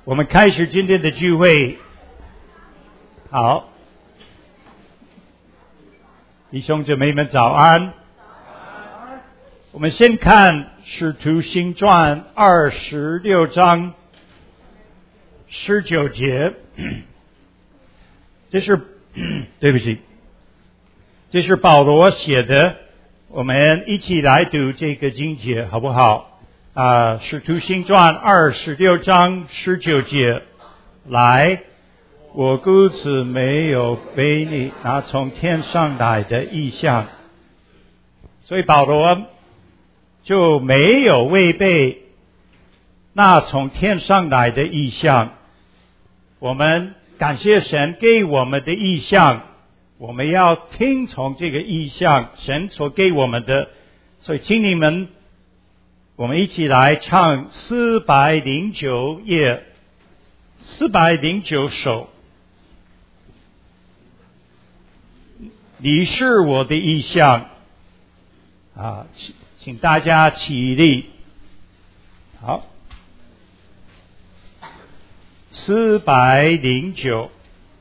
我们开始今天的聚会。好，弟兄姊妹们早安。我们先看《使徒行传》26章19节，对不起，这是保罗写的，我们一起来读这个经节好不好？使徒行传26章19节，来，我故此没有背你那从天上来的异象。所以保罗就没有违背那从天上来的异象。我们感谢神给我们的异象，我们要听从这个异象，神所给我们的。所以请你们，我们一起来唱409页409首，你是我的异象。请大家起立。好，409。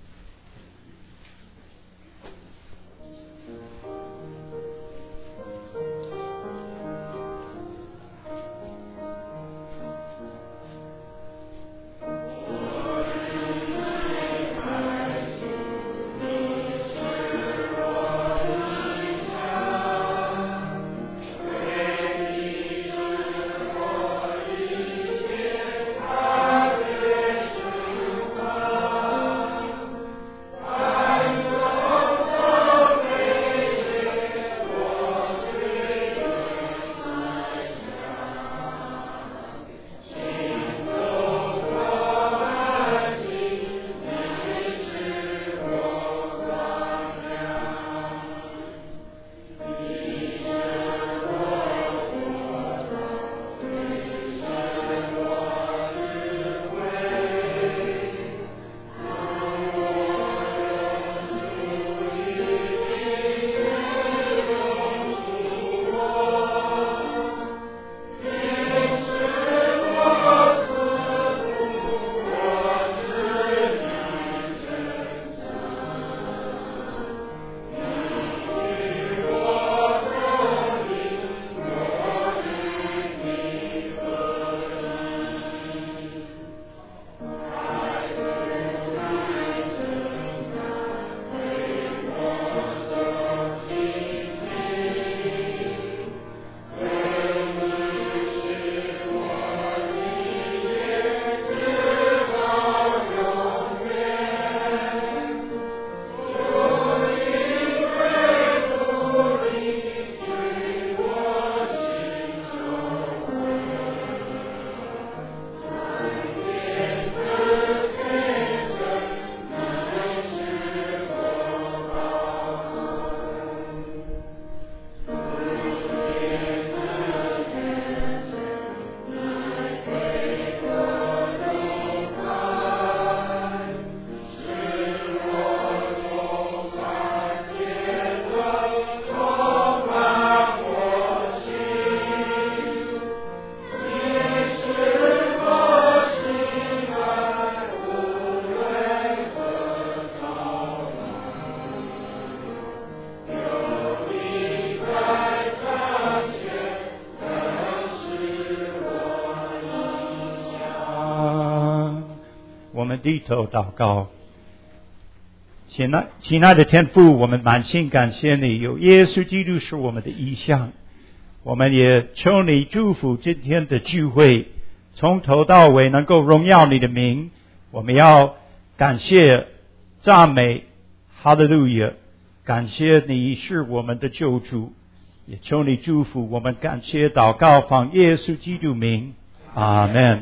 低头祷告。亲爱的天父，我们满心感谢你，有耶稣基督是我们的异象。我们也求你祝福今天的聚会，从头到尾能够荣耀你的名。我们要感谢赞美哈利路亚，感谢你是我们的救主，也求你祝福我们。感谢祷告奉耶稣基督名，阿们。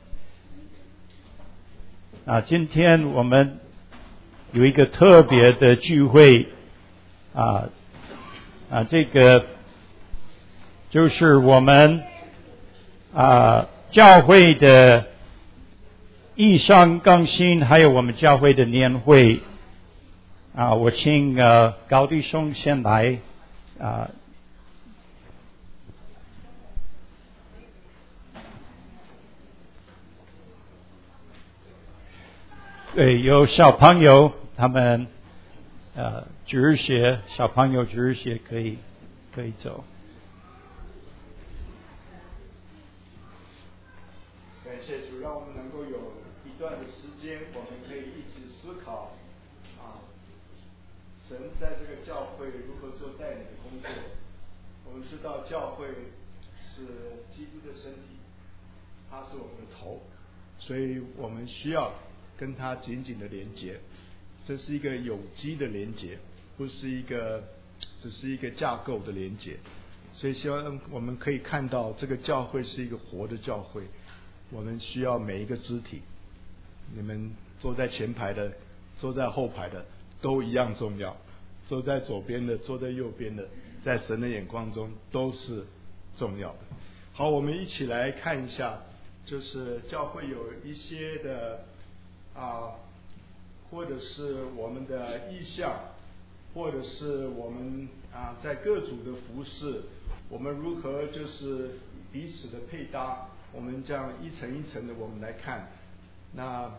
今天我们有一个特别的聚会，这个就是我们教会的异象更新，还有我们教会的年会。我请高弟兄先来对，有小朋友他们主日学，小朋友主日学可以走。 感谢主，让我们能够有一段的时间，我们可以一起思考神在这个教会如何做带领的工作。我们知道教会是基督的身体，他是我们的头，所以我们需要跟他紧紧的连结。这是一个有机的连结，不是只是一个架构的连结。所以希望我们可以看到这个教会是一个活的教会。我们需要每一个肢体，你们坐在前排的，坐在后排的都一样重要，坐在左边的，坐在右边的，在神的眼光中都是重要的。好，我们一起来看一下，就是教会有一些的或者是我们的意向，或者是我们在各组的服事，我们如何就是彼此的配搭。我们这样一层一层的我们来看。那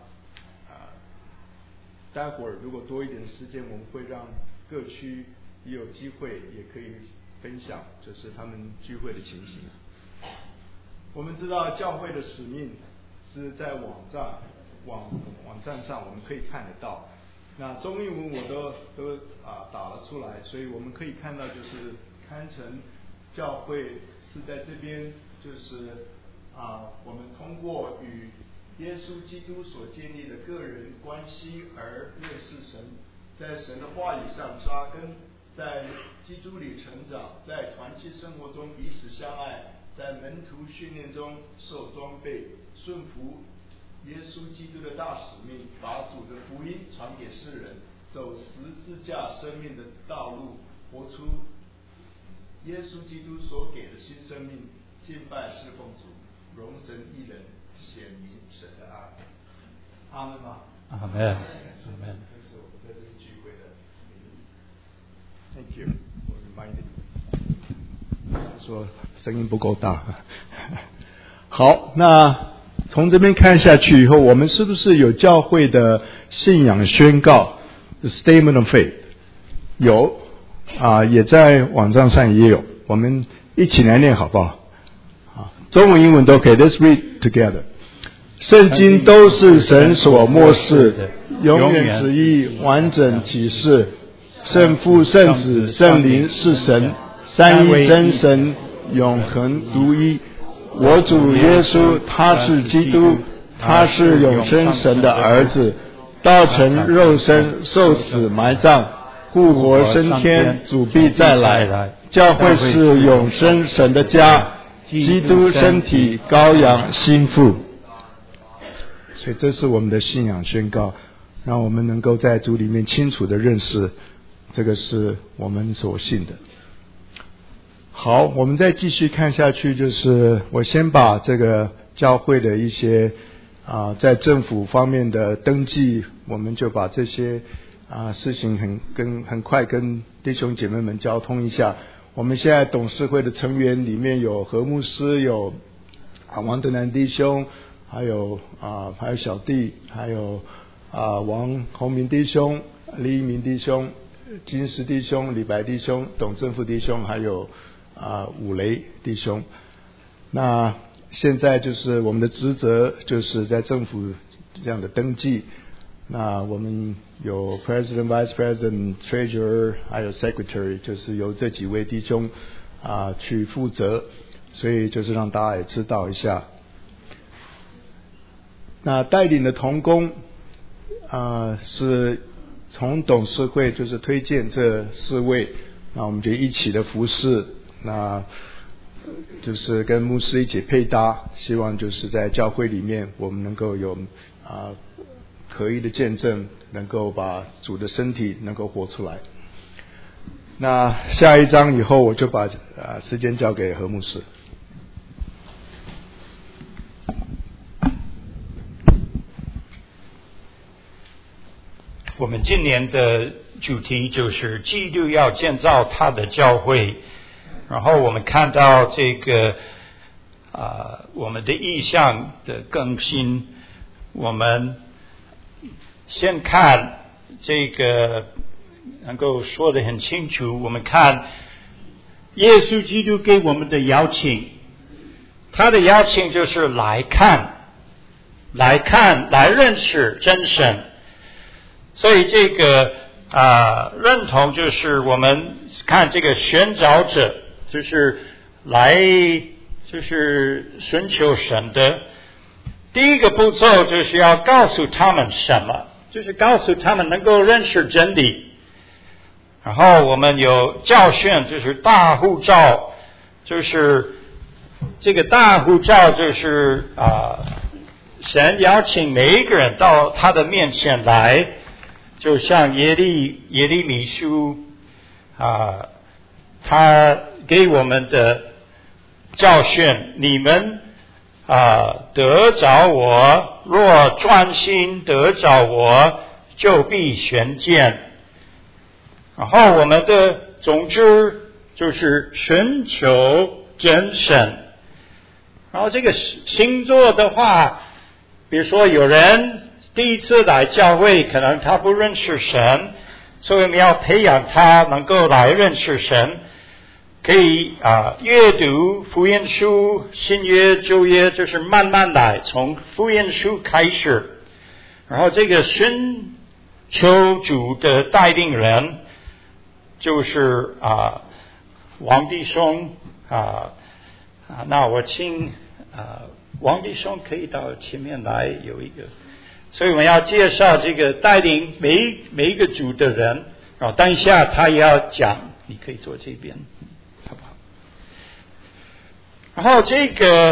待会儿如果多一点时间，我们会让各区也有机会也可以分享，就是他们聚会的情形。我们知道教会的使命是在网站上我们可以看得到，那中英文我都打了出来，所以我们可以看到就是堪城教会是在这边，就是我们通过与耶稣基督所建立的个人关系而认识神，在神的话语上扎根，在基督里成长，在团契生活中彼此相爱，在门徒训练中受装备，顺服耶稣基督的大使命，把主的福音传给世人，走十字架生命的道路，活出耶稣基督所给的新生命，敬拜侍奉主，荣神益人，显明神的爱。阿们吗？ 阿们。 这是我们在这个聚会的。Thank you for reminding me。说声音不够大。好，那从这边看下去以后，我们是不是有教会的信仰宣告 The Statement of Faith？ 有也在网站上也有，我们一起来念好不好？中文英文都可以。 Let's read together。 圣经都是神所默示的，永远旨意，完整启示。圣父、圣子、圣灵是神，三一真神，永恒独一。我主耶稣，他是基督，他是永生神的儿子，道成肉身，受死埋葬，复活升天，主必再来。教会是永生神的家，基督身体，羔羊心腹。所以这是我们的信仰宣告，让我们能够在主里面清楚的认识，这个是我们所信的。好，我们再继续看下去，就是我先把这个教会的一些在政府方面的登记，我们就把这些事情很快跟弟兄姐妹们交通一下。我们现在董事会的成员里面有何牧师，有王德南弟兄，还有小弟，还有王宏明弟兄、李一鸣弟兄、金石弟兄、李白弟兄、董正富弟兄，还有武雷弟兄。那现在就是我们的职责，就是在政府这样的登记。那我们有 President、Vice President、Treasurer， 还有 Secretary， 就是由这几位弟兄去负责，所以就是让大家也知道一下。那带领的同工是从董事会就是推荐这4位，那我们就一起的服侍，那就是跟牧师一起配搭，希望就是在教会里面我们能够有合一的见证，能够把主的身体能够活出来。那下一章以后我就把时间交给何牧师。 我们今年的主题就是基督要建造他的教会，然后我们看到这个我们的意向的更新，我们先看这个能够说得很清楚，我们看耶稣基督给我们的邀请，他的邀请就是来看，来认识真神。所以这个认同就是我们看这个寻找者，就是寻求神的第一个步骤，就是要告诉他们什么，就是告诉他们能够认识真理。然后我们有教训，就是大呼召，就是这个大呼召就是神邀请每一个人到他的面前来，就像耶利米书他给我们的教训，你们得着我，若专心得着我，就必寻见。然后我们的总之就是寻求真神。然后这个星座的话，比如说有人第一次来教会，可能他不认识神，所以我们要培养他能够来认识神。可以阅读福音书，新约旧约，就是慢慢来，从福音书开始。然后这个寻求主的带领人就是王弟兄那我请王弟兄可以到前面来，有一个，所以我们要介绍这个带领每一个组的人。然后等一下他也要讲，你可以坐这边，好不好？然后这个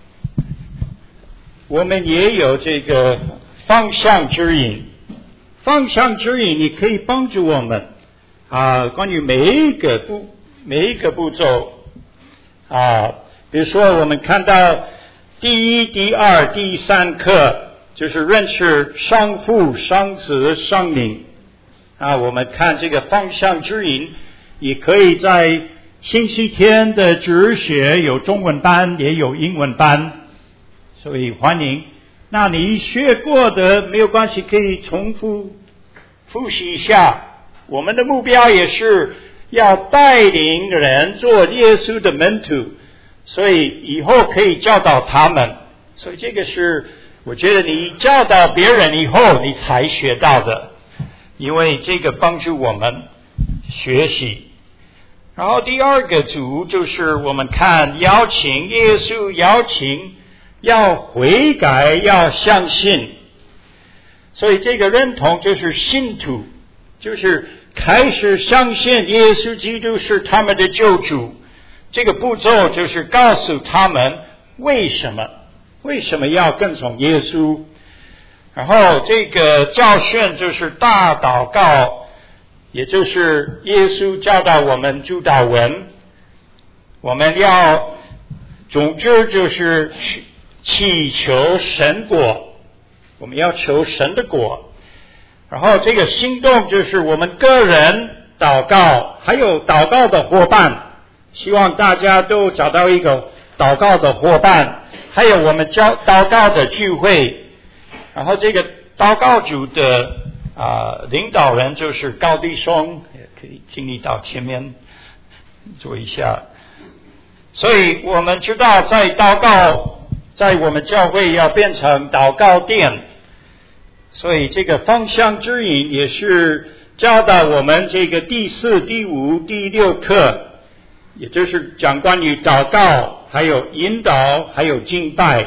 我们也有这个方向指引，你可以帮助我们关于每一个步骤比如说我们看到第一、第二、第三课，就是认识上父、上子、上灵我们看这个方向指引，也可以在星期天的主学有中文班也有英文班，所以欢迎。那你学过的没有关系，可以重复复习一下。我们的目标也是要带领人做耶稣的门徒，所以以后可以教导他们。所以这个是我觉得你教导别人以后你才学到的，因为这个帮助我们学习。然后第二个组就是我们看邀请，耶稣邀请要悔改，要相信。所以这个认同就是信徒，就是开始相信耶稣基督是他们的救主。这个步骤就是告诉他们为什么要跟从耶稣。然后这个教训就是大祷告，也就是耶稣教导我们主祷文，我们要总之就是祈求神果，我们要求神的果。然后这个行动就是我们个人祷告，还有祷告的伙伴，希望大家都找到一个祷告的伙伴，还有我们祷告的聚会。然后这个祷告组的领导人就是高弟兄，也可以请你到前面坐一下。所以我们知道在祷告，在我们教会要变成祷告殿，所以这个方向指引也是教导我们这个第4、第5、第6课，也就是讲关于祷告，还有引导，还有敬拜。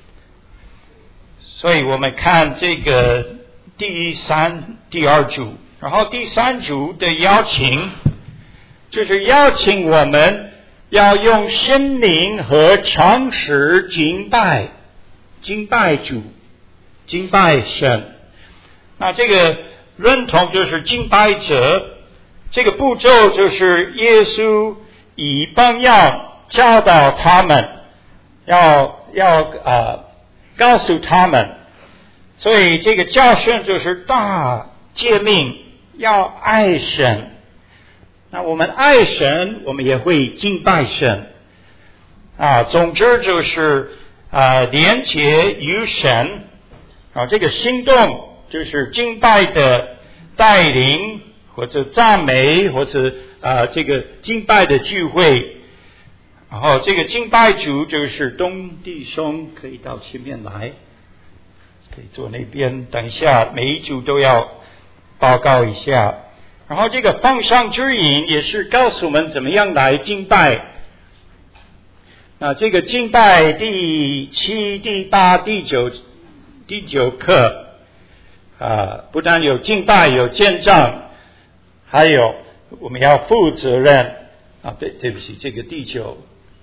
所以我们看这个第3、第2组，然后第3组的邀请，就是邀请我们要用心灵和常识敬拜主，敬拜神。那这个认同就是敬拜者，这个步骤就是耶稣以榜样教导他们，要告诉他们。所以这个教训就是大诫命，要爱神。那我们爱神，我们也会敬拜神总之就是连结于神这个行动就是敬拜的带领，或者赞美，或者这个敬拜的聚会。然后这个敬拜组就是东弟兄可以到前面来，可以坐那边，等一下每一组都要报告一下。然后这个方向指引也是告诉我们怎么样来敬拜。这个敬拜第7、第8、第九课不但有敬拜，有见证，还有我们要负责任对不起，这个第9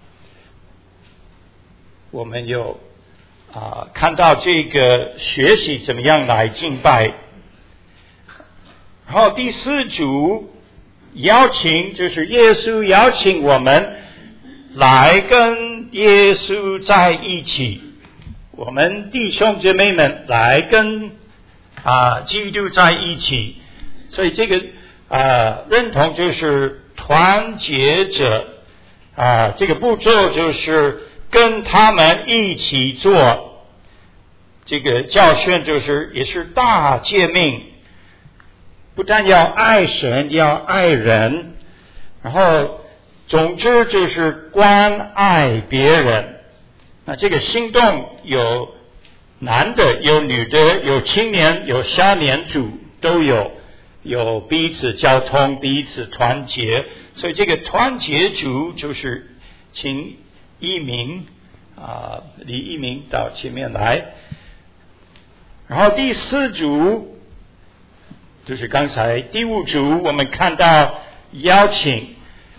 我们有看到这个学习怎么样来敬拜。然后第4组邀请，就是耶稣邀请我们来跟耶稣在一起，我们弟兄姐妹们来跟基督在一起。所以这个认同就是团结者这个步骤就是跟他们一起做。这个教训就是也是大诫命，不但要爱神，要爱人，然后总之就是关爱别人。这个行动有男的，有女的，有青年，有少年组都有彼此交通，彼此团结。所以这个团结组就是请一鸣李一鸣到前面来。然后第4组就是刚才第5组我们看到邀请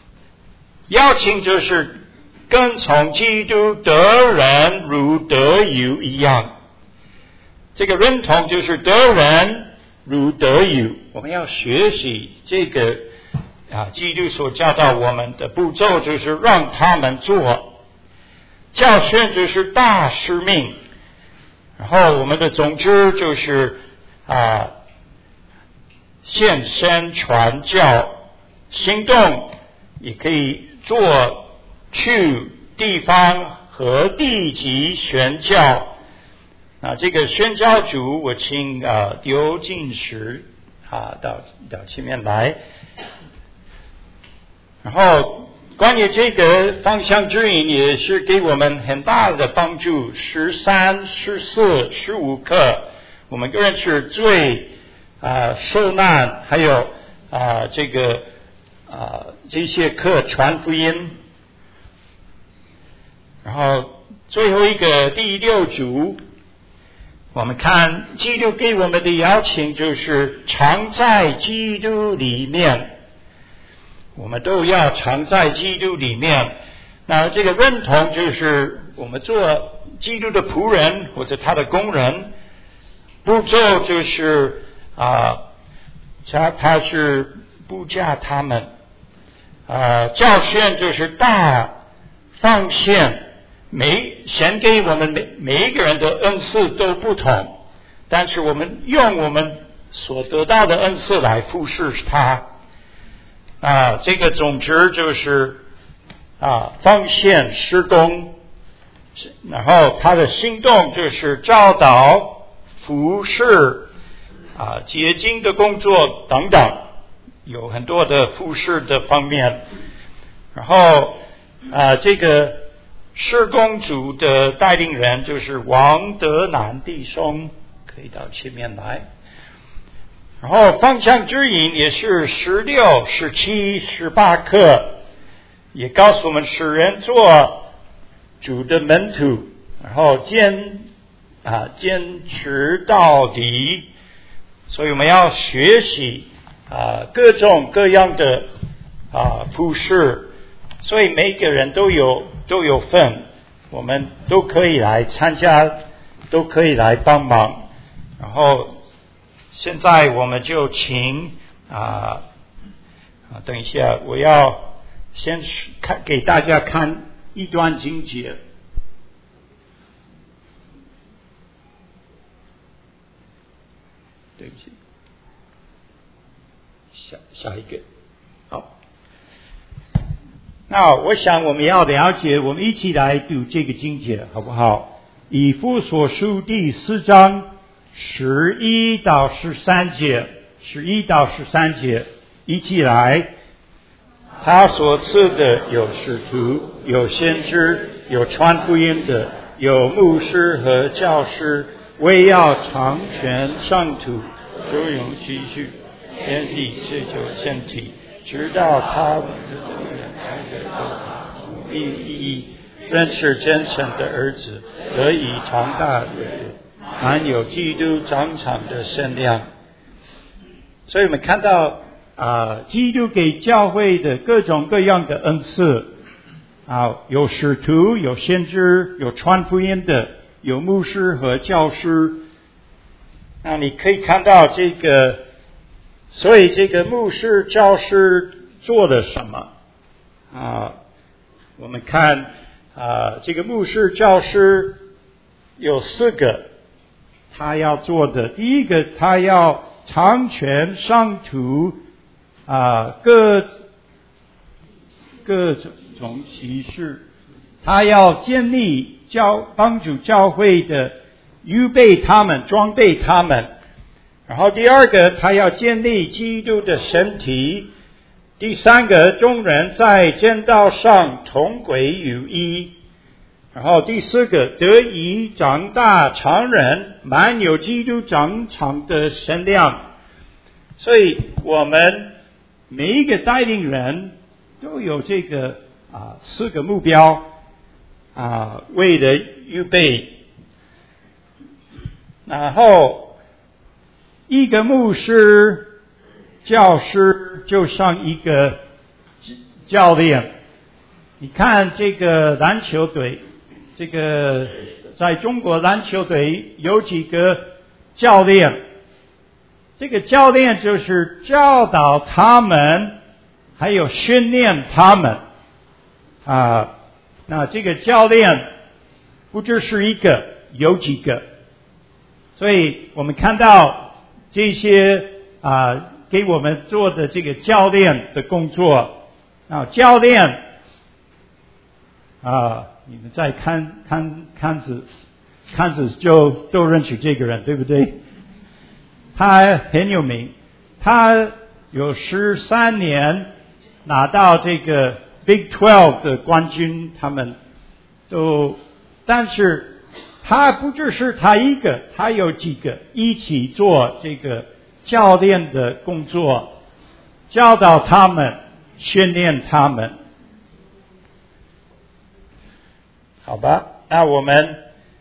就是跟从基督得人如得油一样。这个认同就是得人如得油，我们要学习这个基督所教导我们的步骤，就是让他们做。教训就是大使命，然后我们的总之就是献身传教。行动也可以做去地方和地级宣教。这个宣教组我请丢进时到前面来。然后关于这个方向指引也是给我们很大的帮助。13、14、15课我们认识罪受难，还有这些课传福音。然后最后一个第6组我们看基督给我们的邀请就是常在基督里面，我们都要常在基督里面。这个认同就是我们做基督的仆人或者他的工人。步骤就是他是不加他们。教训就是大放线，神给我们每一个人的恩赐都不同，但是我们用我们所得到的恩赐来服侍他。这个总之就是奉献施工，然后他的行动就是教导、服侍洁净的工作等等，有很多的服侍的方面。然后这个施工组的带领人就是王德南弟兄，可以到前面来。然后方向指引也是16、17、18课，也告诉我们使人做主的门徒，然后坚持到底。所以我们要学习各种各样的服侍，所以每个人都有份，我们都可以来参加，都可以来帮忙。然后现在我们就请等一下，我要先给大家看一段经节。对不起，下一个。好，那我想我们要了解，我们一起来读这个经节好不好？以弗所书第4章 11到13节，11到13节，一起来。他所赐的有使徒，有先知，有传福音的，有牧师和教师，为要成全圣徒，就用继续建立这就身体，直到他们的意认识真神的儿子，得以长大，满有基督长长的身量。所以我们看到基督给教会的各种各样的恩赐有使徒，有先知，有传福音的，有牧师和教师。那你可以看到这个，所以这个牧师、教师做了什么我们看这个牧师、教师有4个他要做的。第一个，他要成全圣徒各种启示，他要建立帮助教会的，预备他们，装备他们。然后第二个，他要建立基督的身体。第三个，众人在真道上同归于一。然后第四个，得以长大成人，满有基督长长的身量。所以我们每一个带领人都有这个4个目标为了预备。然后一个牧师、教师就像一个教练。你看这个篮球队，这个在中国篮球队有几个教练，这个教练就是教导他们，还有训练他们那这个教练不只是一个，有几个。所以我们看到这些给我们做的这个教练的工作教练你们再看子就都认识这个人，对不对？他很有名，他有13年拿到这个 Big 12的冠军，他们但是他不只是他一个，他有几个一起做这个教练的工作，教导他们，训练他们。好吧，那我们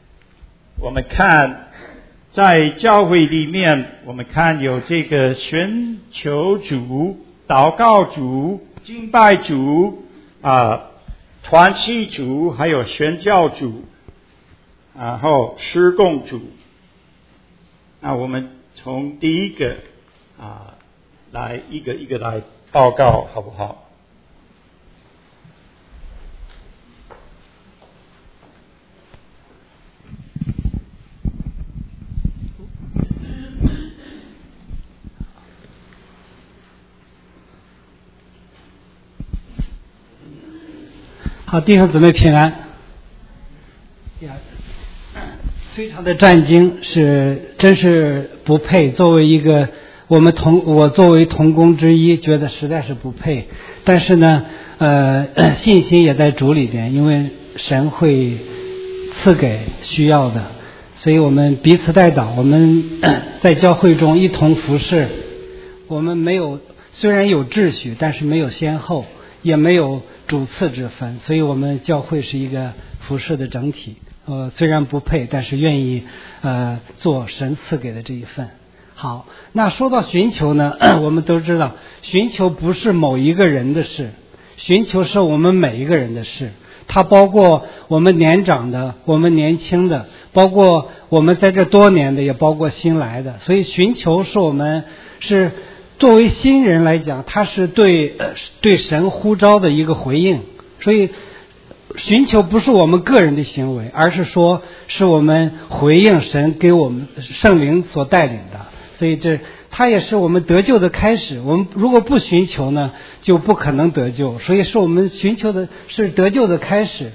看在教会里面，我们看有这个寻求主、祷告主、敬拜主团契主，还有宣教主，然后施工主。那我们从第一个来一个一个来报告，好不好？ 好，弟兄姊妹平安。非常的战惊，真是不配。作为一个我作为同工之一，觉得实在是不配。但是呢，信心也在主里边，因为神会赐给需要的，所以我们彼此代祷。我们在教会中一同服侍，我们虽然有秩序，但是没有先后，也没有主次之分，所以我们教会是一个服侍的整体。虽然不配，但是愿意做神赐给的这一份。好，那说到寻求呢，我们都知道寻求不是某一个人的事，寻求是我们每一个人的事。它包括我们年长的，我们年轻的，包括我们在这多年的，也包括新来的。所以寻求是我们是作为新人来讲，它是对神呼召的一个回应。所以寻求不是我们个人的行为，而是说是我们回应神给我们圣灵所带领的。所以它也是我们得救的开始。我们如果不寻求呢，就不可能得救。所以是我们寻求的是得救的开始。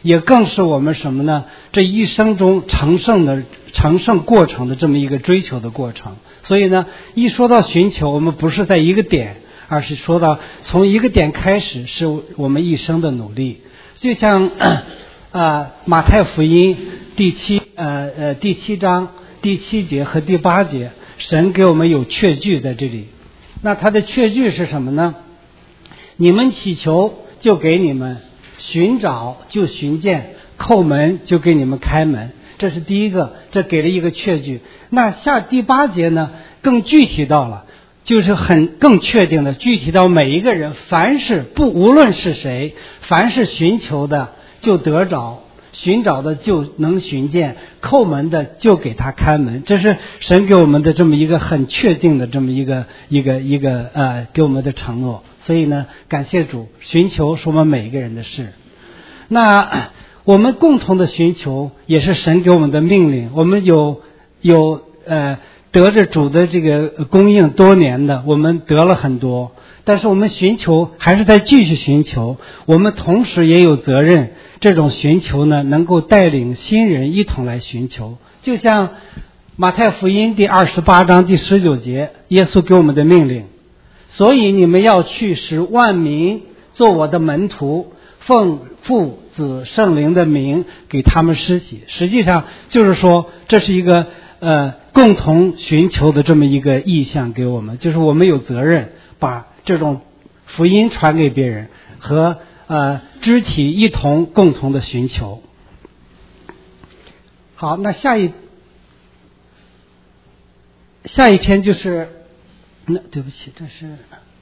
也更是我们什么呢？这一生中成圣过程的这么一个追求的过程。所以呢，一说到寻求，我们不是在一个点，而是说到从一个点开始，是我们一生的努力。就像马太福音第七章第7节和第8节，神给我们有确据在这里。那他的确据是什么呢？你们祈求就给你们，寻找就寻见，叩门就给你们开门。这是第一个，这给了一个确据。那下第8节呢，更具体到了，就是更确定的具体到每一个人，凡是无论是谁，凡是寻求的就得着，寻找的就能寻见，叩门的就给他开门。这是神给我们的这么一个很确定的这么一个给我们的承诺。所以呢，感谢主，寻求是我们每一个人的事。那我们共同的寻求也是神给我们的命令。我们有得着主的这个供应多年的，我们得了很多，但是我们寻求还是在继续寻求。我们同时也有责任，这种寻求呢，能够带领新人一同来寻求。就像马太福音第28章第19节，耶稣给我们的命令，所以你们要去，使万民做我的门徒，奉父子圣灵的名给他们施洗。实际上就是说，这是一个共同寻求的这么一个意向给我们，就是我们有责任把这种福音传给别人，和肢体一同共同的寻求。好，那下一篇就是对不起，这是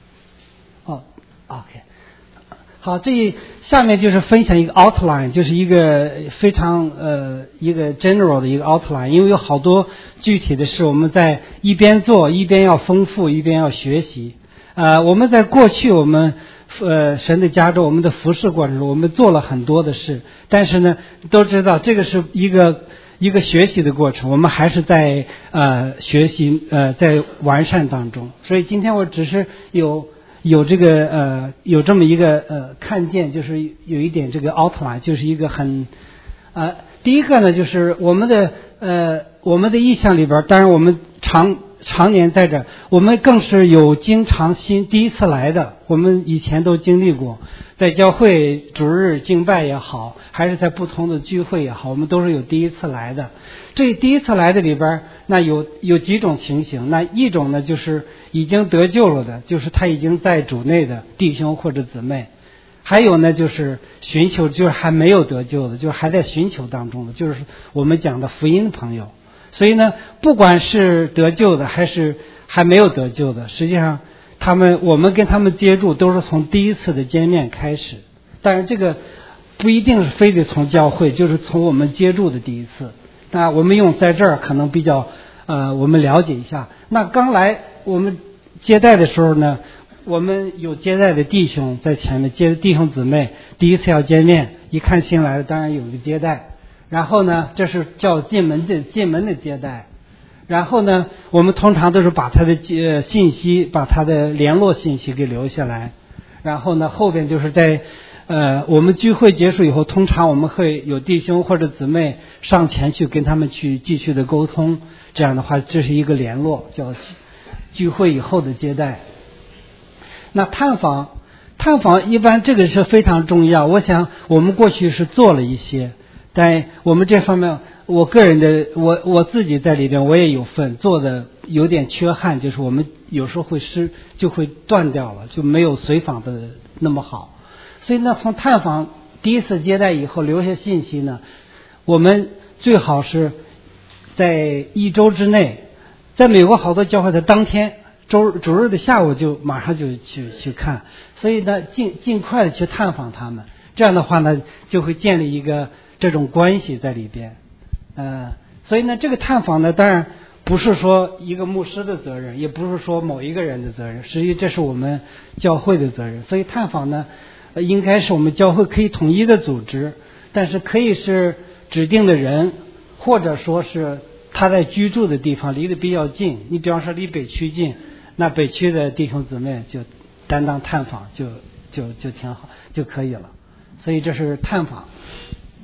OK。好，下面就是分享一个 outline， 就是一个非常一个 general 的一个 outline， 因为有好多具体的事，我们在一边做一边要丰富，一边要学习。我们在过去我们神的家中，我们的服事过程中，我们做了很多的事，但是呢，都知道这个是一个学习的过程，我们还是在学习在完善当中。所以今天我只是有这个有这么一个看见，就是有一点这个 outline， 就是一个很第一个呢，就是我们的意向里边，当然我们常年在这，我们更是有经常第一次来的，我们以前都经历过，在教会主日敬拜也好，还是在不同的聚会也好，我们都是有第一次来的。这第一次来的里边，那有几种情形。那一种呢，就是已经得救了的，就是他已经在主内的弟兄或者姊妹；还有呢，就是寻求，就是还没有得救的，就是还在寻求当中的，就是我们讲的福音朋友。所以呢，不管是得救的还是还没有得救的，实际上我们跟他们接触都是从第一次的见面开始。当然这个不一定是非得从教会，就是从我们接触的第一次。那我们用在这儿可能比较我们了解一下。那刚来我们接待的时候呢，我们有接待的弟兄在前面，弟兄姊妹第一次要见面，一看新来的当然有一个接待。然后呢，这是叫进门的接待。然后呢，我们通常都是把他的信息，把他的联络信息给留下来。然后呢，后边就是在我们聚会结束以后，通常我们会有弟兄或者姊妹上前去跟他们去继续的沟通。这样的话，这是一个联络，叫聚会以后的接待。那探访一般这个是非常重要。我想我们过去是做了一些。在我们这方面，我个人的我自己在里边我也有份，做的有点缺憾，就是我们有时候就会断掉了，就没有随访的那么好。所以呢，从探访第一次接待以后留下信息呢，我们最好是在1周之内。在美国好多教会的当天主日的下午就马上就去看，所以呢尽快的去探访他们。这样的话呢，就会建立一个这种关系在里边。所以呢，这个探访呢，当然不是说一个牧师的责任，也不是说某一个人的责任，实际这是我们教会的责任。所以探访呢，应该是我们教会可以统一的组织，但是可以是指定的人，或者说是他在居住的地方离得比较近。你比方说离北区近，那北区的弟兄姊妹就担当探访，就挺好，就可以了。所以这是探访。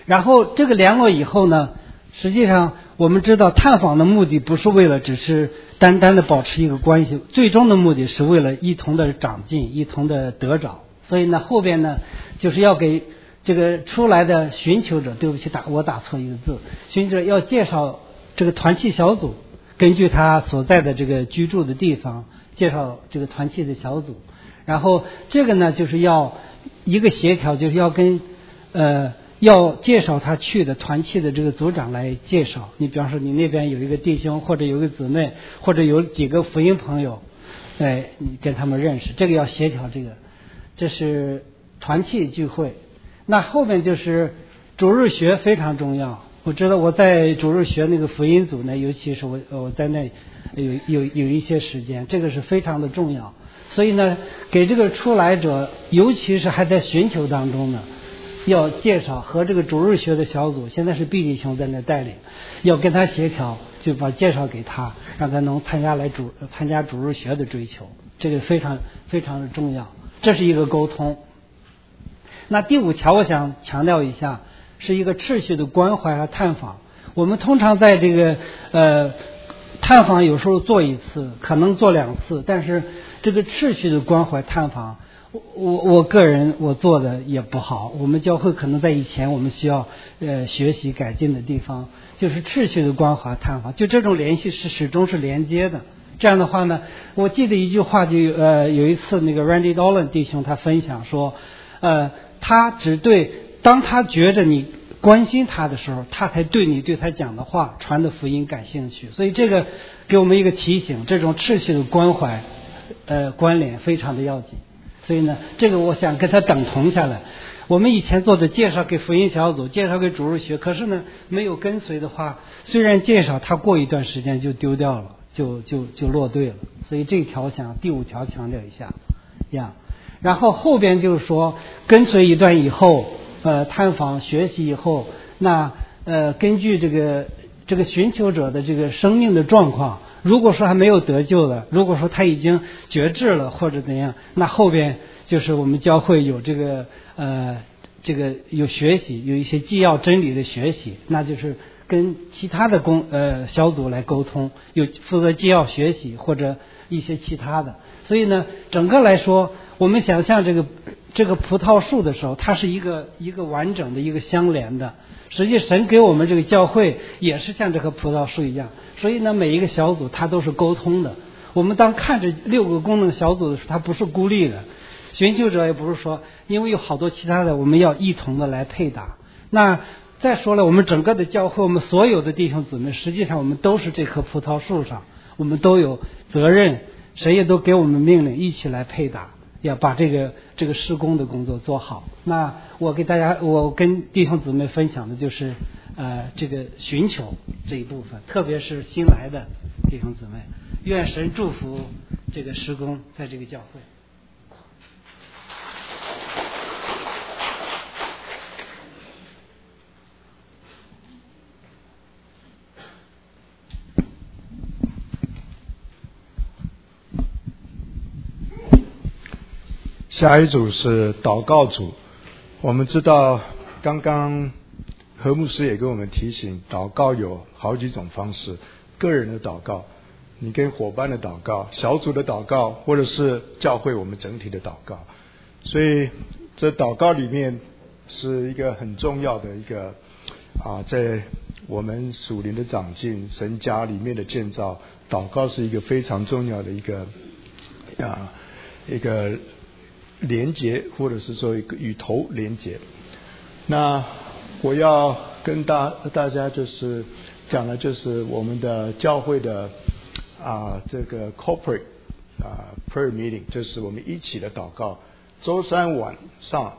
然后这个联络以后呢，实际上我们知道探访的目的不是为了只是单单的保持一个关系，最终的目的是为了一同的长进，一同的得着。所以呢，后边呢就是要给这个出来的寻求者，对不起，我打错一个字，寻求者要介绍这个团契小组，根据他所在的这个居住的地方介绍这个团契的小组。然后这个呢就是要一个协调，就是要跟要介绍他去的团契的这个组长来介绍。你比方说你那边有一个弟兄，或者有一个姊妹，或者有几个福音朋友，你跟他们认识，这个要协调。这是团契聚会。那后面就是主日学非常重要。我知道我在主日学那个福音组呢，尤其是我在那有一些时间，这个是非常的重要。所以呢，给这个出来者，尤其是还在寻求当中呢，要介绍和这个主日学的小组，现在是毕弟兄在那带领，要跟他协调，就把介绍给他，让他能参加主日学的追求，这个非常非常的重要。这是一个沟通。那第5条我想强调一下，是一个秩序的关怀和探访。我们通常在这个探访有时候做1次，可能做2次，但是这个秩序的关怀探访，我个人我做的也不好。我们教会可能在以前我们需要学习改进的地方，就是秩序的关怀探访，就这种联系是始终是连接的。这样的话呢，我记得一句话，就有一次那个 Randy Dolan 弟兄他分享说，他只对当他觉着你关心他的时候，他才对他讲的话传的福音感兴趣。所以这个给我们一个提醒，这种秩序的关怀关联非常的要紧。所以呢，这个我想跟他等同下来。我们以前做的介绍给福音小组，介绍给主日学，可是呢没有跟随的话，虽然介绍，他过一段时间就丢掉了，就落队了。所以这一条想第5条强调一下呀。然后后边就是说，跟随一段以后，探访学习以后，那根据这个寻求者的这个生命的状况，如果说还没有得救了，如果说他已经觉志了或者怎样，那后边就是我们教会有这个有学习，有一些纪要真理的学习，那就是跟其他的小组来沟通，有负责纪要学习或者一些其他的。所以呢，整个来说，我们想象这个葡萄树的时候，它是一个完整的一个相连的。实际神给我们这个教会也是像这棵葡萄树一样，所以呢，每一个小组它都是沟通的。我们当看着6个功能小组的时候，它不是孤立的。寻求者也不是说，因为有好多其他的，我们要一同的来配搭。那再说了，我们整个的教会，我们所有的弟兄姊妹，实际上我们都是这棵葡萄树上，我们都有责任，神也都给我们命令，一起来配搭，要把这个施工的工作做好。那我跟弟兄姊妹分享的就是这个寻求这一部分，特别是新来的弟兄姊妹，愿神祝福这个施工在这个教会。 下一组是祷告组。我们知道刚刚何牧师也跟我们提醒，祷告有好几种方式，个人的祷告，你跟伙伴的祷告，小组的祷告，或者是教会我们整体的祷告。所以这祷告里面是一个很重要的一个在我们属灵的长进，神家里面的建造，祷告是一个非常重要的一个连结，或者是说一个与头连结。那我要跟大家就是讲的就是我们的教会的这个 corporate prayer meeting， 就是我们一起的祷告，周3晚上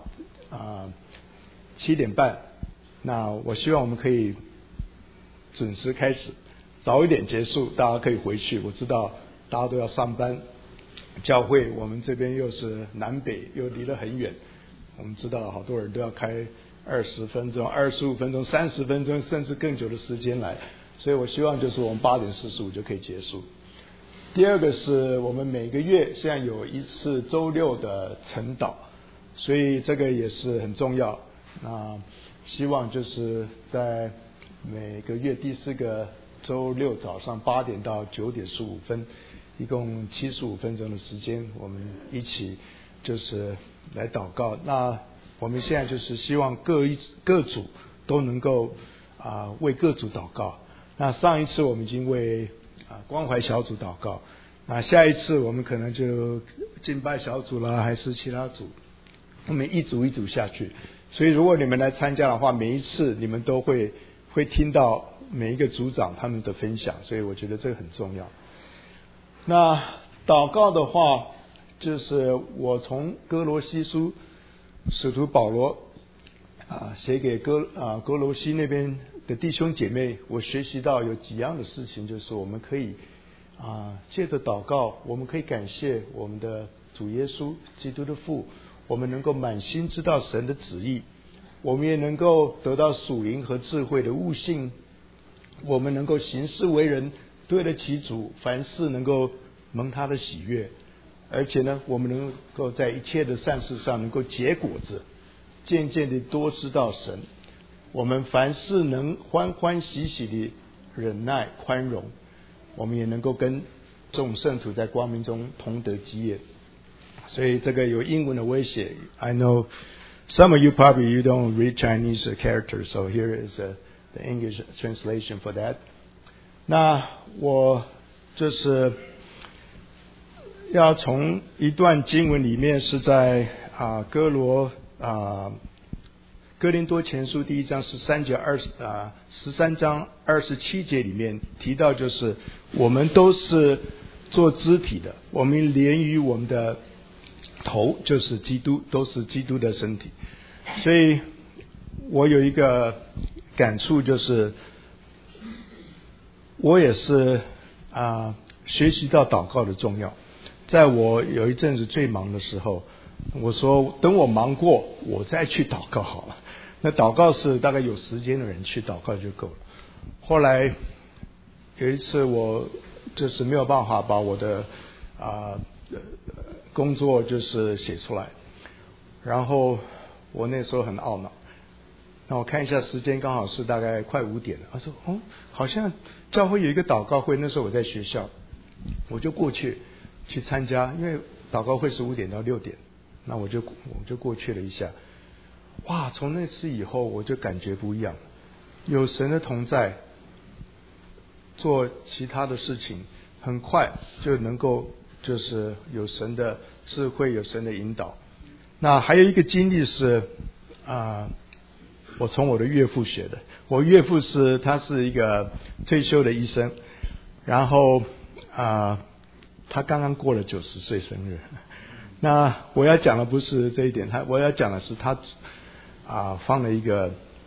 7点半。那我希望我们可以准时开始，早一点结束，大家可以回去。我知道大家都要上班，教会我们这边又是南北，又离得很远，我们知道好多人都要开20分钟、25分钟、30分钟甚至更久的时间来，所以我希望就是我们8点45就可以结束。第二个是我们每个月现在有一次周6的晨祷，所以这个也是很重要。那希望就是在每个月第4个周六早上8点到9点15分，一共75分钟的时间，我们一起就是来祷告。那我们现在就是希望各组都能够为各组祷告。那上一次我们已经为关怀小组祷告，那下一次我们可能就敬拜小组啦，还是其他组，我们一组一组下去。所以如果你们来参加的话，每一次你们都会听到每一个组长他们的分享，所以我觉得这个很重要。那祷告的话，就是我从哥罗西书使徒保罗写给哥罗西那边的弟兄姐妹，我学习到有几样的事情，就是我们可以借着祷告，我们可以感谢我们的主耶稣基督的父，我们能够满心知道神的旨意，我们也能够得到属灵和智慧的悟性，我们能够行事为人对得起主，凡事能够蒙他的喜悦，而且呢，我们能够在一切的善事上能够结果子，渐渐地多知道神。我们凡事能欢欢喜喜地忍耐宽容，我们也能够跟众圣徒在光明中同得基业。所以这个有英文的威胁。I know some of you probably you don't read Chinese characters, so here is the English translation for that. 那我就是要从一段经文里面，是在哥林多前书第1章13章27节里面提到，就是我们都是做肢体的，我们连于我们的头就是基督，都是基督的身体。所以我有一个感触，就是我也是学习到祷告的重要。在我有一阵子最忙的时候，我说等我忙过我再去祷告好了。那祷告是大概有时间的人去祷告就够了。后来有一次我就是没有办法把我的工作就是写出来，然后我那时候很懊恼。那我看一下时间，刚好是大概快5点了。他说好像教会有一个祷告会，那时候我在学校，我就过去参加，因为祷告会是5点到6点，那我就过去了一下。哇，从那次以后我就感觉不一样，有神的同在，做其他的事情很快就能够就是有神的智慧，有神的引导。那还有一个经历是我从我的岳父学的。我岳父他是一个退休的医生，然后他刚刚过了90岁生日。那我要讲的不是这一点，我要讲的是他放了一个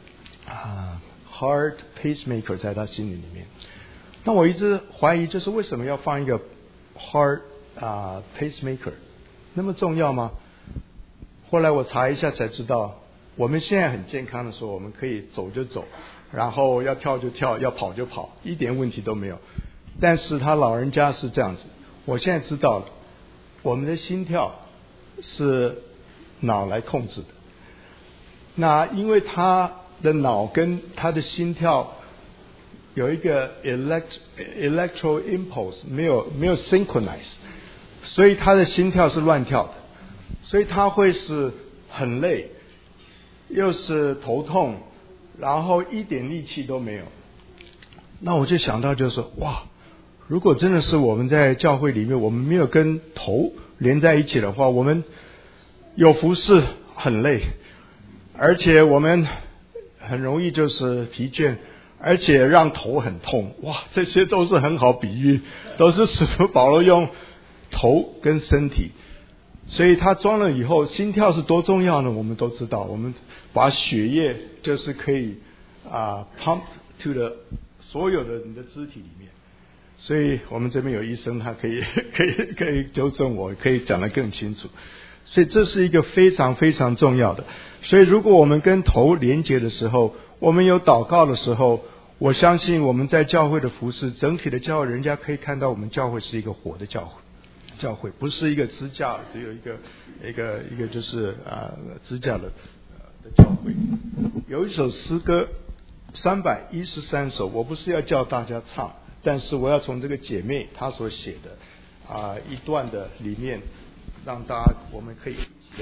heart pacemaker 在他心里面。那我一直怀疑，就是为什么要放一个 heart pacemaker， 那么重要吗？后来我查一下才知道，我们现在很健康的时候，我们可以走就走，然后要跳就跳，要跑就跑，一点问题都没有。但是他老人家是这样子，我现在知道了，我们的心跳是脑来控制的。那因为他的脑跟他的心跳有一个 electro impulse 没有 synchronize， 所以他的心跳是乱跳的，所以他会是很累，又是头痛，然后一点力气都没有。那我就想到就是哇，如果真的是我们在教会里面，我们没有跟头连在一起的话，我们有服侍很累，而且我们很容易就是疲倦，而且让头很痛。哇，这些都是很好比喻，都是使徒保罗用头跟身体。所以他装了以后，心跳是多重要呢？我们都知道，我们把血液就是可以pump to the 所有的你的肢体里面。所以我们这边有医生，他可以纠正我，可以讲得更清楚。所以这是一个非常非常重要的。所以如果我们跟头连结的时候，我们有祷告的时候，我相信我们在教会的服事，整体的教会，人家可以看到我们教会是一个活的教会不是一个支架，只有一个就是支架的的教会。有一首诗歌313首，我不是要叫大家唱，但是我要从这个姐妹她所写的一段的里面，让我们可以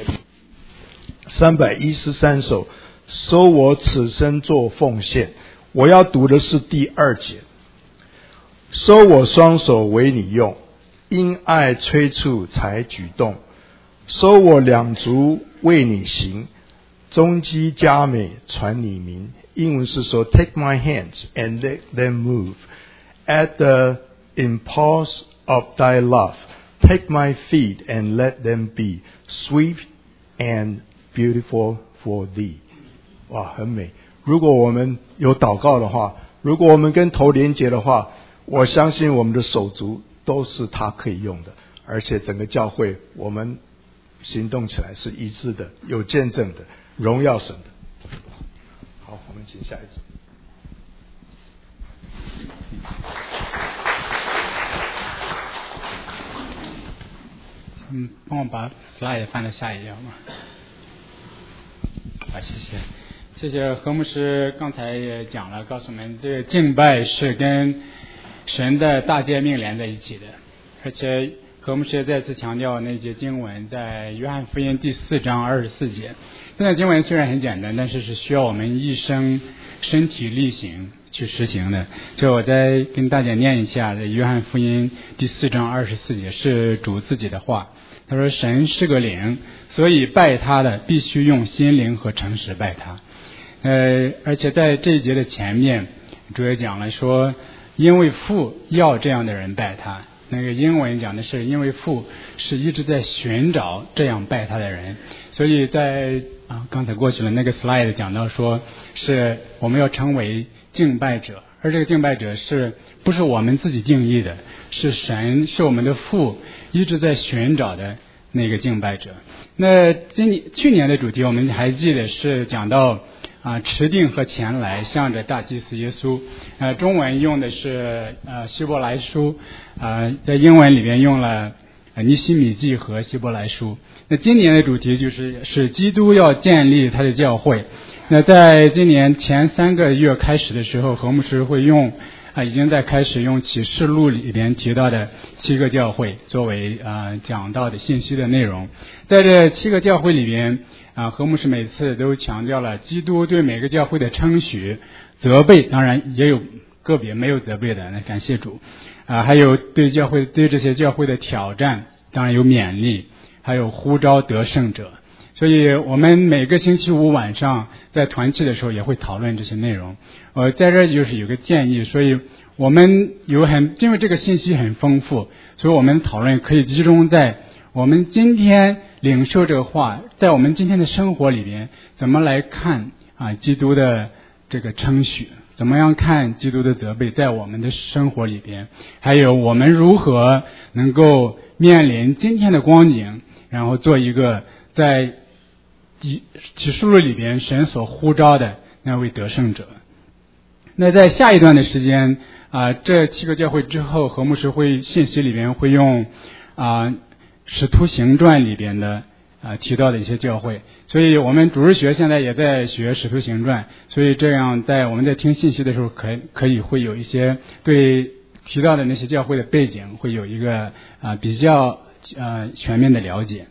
313首，收我此生做奉献。我要读的是第2节，收我双手为你用，因爱催促才举动，收我两足为你行，终极佳美传你名。英文是说 Take my hands and let them move at the impulse of thy love. Take my feet and let them be sweet and beautiful for thee. 哇，很美。如果我们有祷告的话，如果我们跟头连结的话，我相信我们的手足都是他可以用的，而且整个教会我们行动起来是一致的，有见证的，荣耀神的。好，我们请下一组。 帮我把 slide 翻到下一页吗？好，谢谢。谢谢何牧师刚才也讲了，告诉我们这个敬拜是跟神的大诫命连在一起的，而且何牧师也再次强调那节经文在约翰福音第4章24节。这段经文虽然很简单，但是是需要我们一生身体力行去实行的。所以我再跟大家念一下这约翰福音第4章24节，是主自己的话。他说：神是个灵，所以拜他的必须用心灵和诚实拜他。而且在这一节的前面，主也讲了说，因为父要这样的人拜他。那个英文讲的是，因为父是一直在寻找这样拜他的人。所以在刚才过去了那个 slide 讲到说，是我们要成为敬拜者，而这个敬拜者是不是我们自己定义的，是神，是我们的父一直在寻找的那个敬拜者。那去年的主题我们还记得是讲到持定和前来，向着大祭司耶稣。中文用的是希伯来书，在英文里边用了尼希米记和希伯来书。那今年的主题是基督要建立他的教会。那在今年前3个月开始的时候，何牧师会用已经在开始用启示录里边提到的7个教会作为讲到的信息的内容。在这7个教会里边何牧师每次都强调了基督对每个教会的称许、责备，当然也有个别没有责备的，那感谢主。还有对这些教会的挑战，当然有勉励，还有呼召得胜者。所以我们每个星期五晚上在团契的时候也会讨论这些内容。在这就是有个建议，所以我们因为这个信息很丰富，所以我们讨论可以集中在我们今天领受这个话，在我们今天的生活里边怎么来看基督的这个称许，怎么样看基督的责备在我们的生活里边，还有我们如何能够面临今天的光景，然后做一个在启示录里边神所呼召的那位得胜者。那在下一段的时间这7个教会之后，何牧师信息里边会用使徒行传里边的提到的一些教会。所以我们主日学现在也在学使徒行传，所以这样我们在听信息的时候可以会有一些对提到的那些教会的背景会有一个比较全面的了解。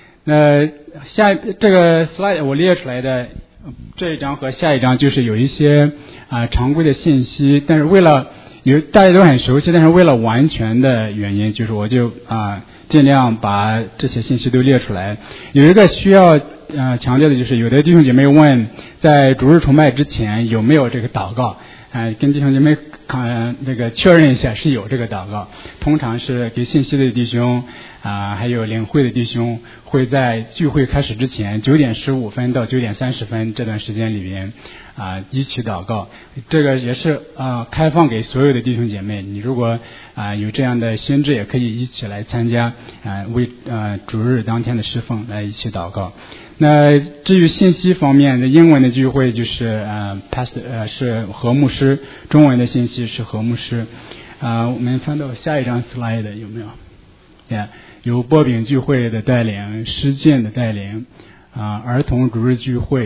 这个 slide 我列出来的这一章和下一章就是有一些常规的信息，但是为了大家都很熟悉，但是为了完全的原因，就是我就尽量把这些信息都列出来。有一个需要强调的就是，有的弟兄姐妹问在主日崇拜之前有没有这个祷告，跟弟兄姐妹确认一下是有这个祷告。通常是给信息的弟兄还有领会的弟兄会在聚会开始之前9点15分到9点30分这段时间里边一起祷告。这个也是开放给所有的弟兄姐妹，你如果有这样的心志，也可以一起来参加为主日当天的侍奉来一起祷告。那至于信息方面的，英文的聚会就是是何牧师，中文的信息是何牧师。我们翻到下一张 slide 有没有？有波饼聚会的带领，实践的带领，儿童主日聚会，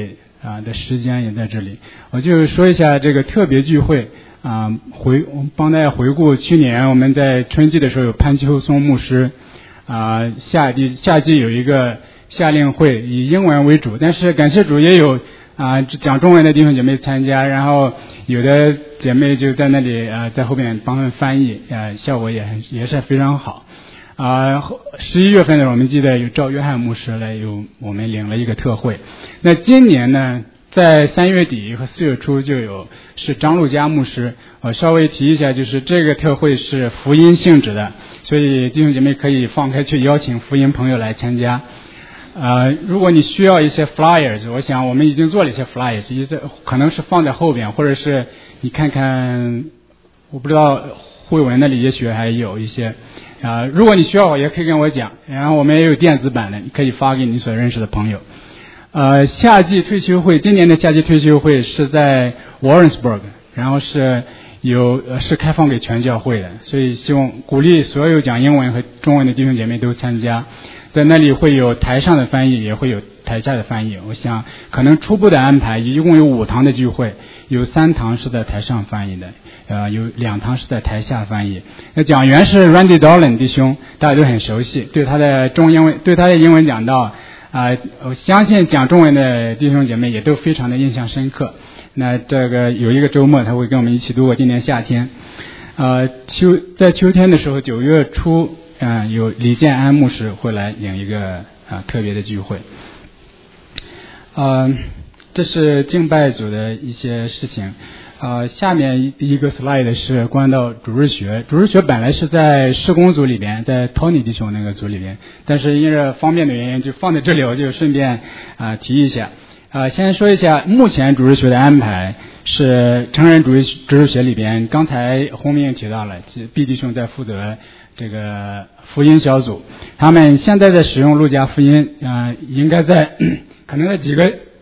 的时间也在这里。我就说一下这个特别聚会帮大家回顾去年我们在春季的时候有潘秋松牧师夏季有一个夏令会以英文为主，但是感谢主也有讲中文的弟兄姐妹参加，然后有的姐妹就在那里在后面帮他们翻译，效果也是非常好。11月份的时候我们记得有赵约翰牧师来我们领了一个特会。那今年呢，在3月底和4月初是张路嘉牧师，我稍微提一下，就是这个特会是福音性质的，所以弟兄姐妹可以放开去邀请福音朋友来参加。如果你需要一些 flyers， 我想我们已经做了一些 flyers， 可能是放在后边，或者是你看看，我不知道慧文那里也许还有一些如果你需要也可以跟我讲，然后我们也有电子版的，你可以发给你所认识的朋友。夏季退休会，今年的夏季退休会是在 Warrensburg， 然后是开放给全教会的，所以希望鼓励所有讲英文和中文的弟兄姐妹都参加。在那里会有台上的翻译，也会有台下的翻译。我想可能初步的安排一共有5堂的聚会，有3堂是在台上翻译的，有2堂是在台下翻译。那讲员是 Randy Dolan 弟兄，大家都很熟悉，对他的英文讲道我相信讲中文的弟兄姐妹也都非常的印象深刻。那这个有一个周末他会跟我们一起度过今年夏天。在秋天的时候9月初有李建安牧师会来领一个特别的聚会。这是敬拜组的一些事情。下面一个 slide 是关到主日学。主日学本来是在事工组里边，在 Tony 弟兄那个组里边，但是因为方便的原因就放在这里，我就顺便提一下。先说一下目前主日学的安排是成人主日学里边，刚才洪明也提到了，毕弟兄在负责这个福音小组，他们现在在使用路加福音，应该在可能在几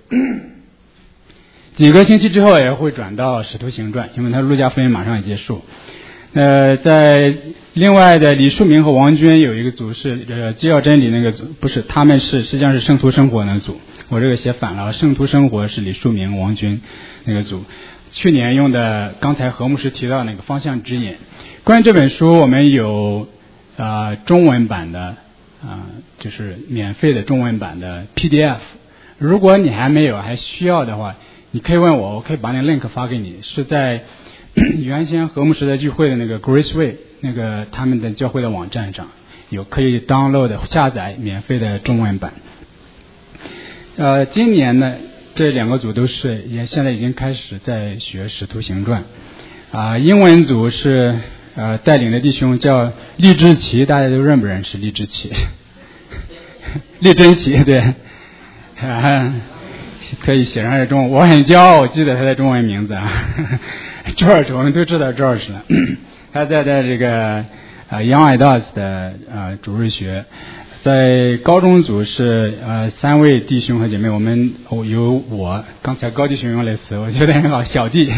个星期之后也会转到使徒行传，因为他路加福音马上也结束。在另外的李树明和王军有一个组是基要真理那个组，不是，他们实际上是圣徒生活那个组，我这个写反了，圣徒生活是李树明王军那个组。去年用的刚才何牧师提到那个方向指引。关于这本书我们有中文版的就是免费的中文版的 PDF， 如果你还没有还需要的话，你可以问我可以把那个 link 发给你，是在原先何牧师的聚会的那个 Graceway 那个他们的教会的网站上有可以 download 下载免费的中文版。今年呢这2个组都是也现在已经开始在学使徒行传。英文组是带领的弟兄叫厉之奇，大家都认不认识厉之奇？厉真奇，对，可以写上是中文，我很骄傲，我记得他的中文名字George， 我们都知道 George 了。他在这个Young Adults 的主日学。在高中组是3位弟兄和姐妹，我们有我刚才高弟兄用的词我觉得很好，小弟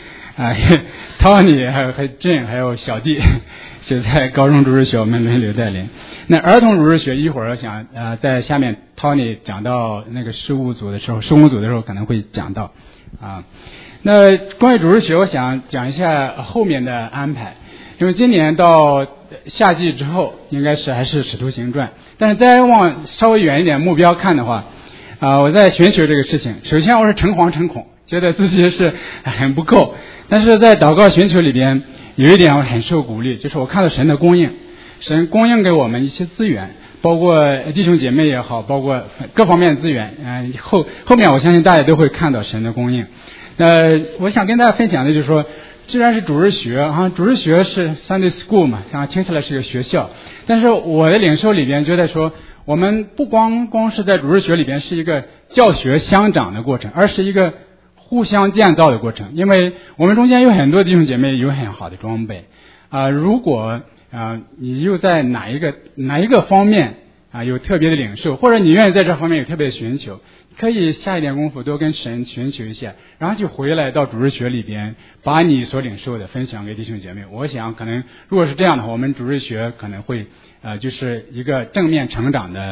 Tony 还有Jane 还有小弟就在高中主日学我们轮流带领。那儿童主日学一会儿想在下面 Tony 讲到那个事务组的时候可能会讲到那关于主日学我想讲一下后面的安排，因为今年到夏季之后应该是还是使徒行传，但是再往稍微远一点目标看的话我在寻求这个事情，首先我是诚惶诚恐，觉得自己是很不够，但是在祷告寻求里边有一点我很受鼓励，就是我看到神的供应，神供应给我们一些资源，包括弟兄姐妹也好，包括各方面的资源后面我相信大家都会看到神的供应。我想跟大家分享的就是说，既然是主日学主日学是 Sunday School 嘛，听起来是个学校，但是我的领受里边觉得说，我们不光是在主日学里边是一个教学相长的过程，而是一个互相建造的过程，因为我们中间有很多弟兄姐妹有很好的装备如果你又在哪一个方面有特别的领受，或者你愿意在这方面有特别的寻求，可以下一点功夫多跟神寻求一下，然后就回来到主日学里边把你所领受的分享给弟兄姐妹。我想可能如果是这样的话，我们主日学可能会就是一个正面成长的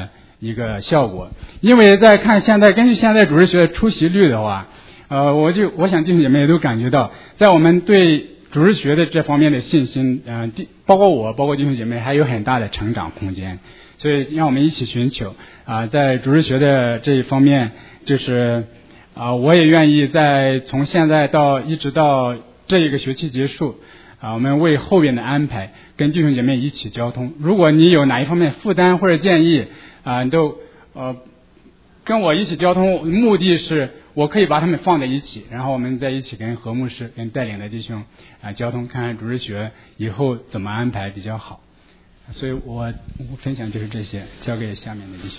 一个效果。因为在看根据现在主日学出席率的话，我想弟兄姐妹也都感觉到，在我们对主日学的这方面的信心，包括弟兄姐妹还有很大的成长空间。所以让我们一起寻求在主日学的这一方面，就是我也愿意从现在一直到这一个学期结束我们为后边的安排跟弟兄姐妹一起交通。如果你有哪一方面负担或者建议你都跟我一起交通，目的是我可以把他们放在一起，然后我们再一起跟何牧师跟带领的弟兄交通，看看主日学以后怎么安排比较好。所以我分享就是这些，交给下面的弟兄。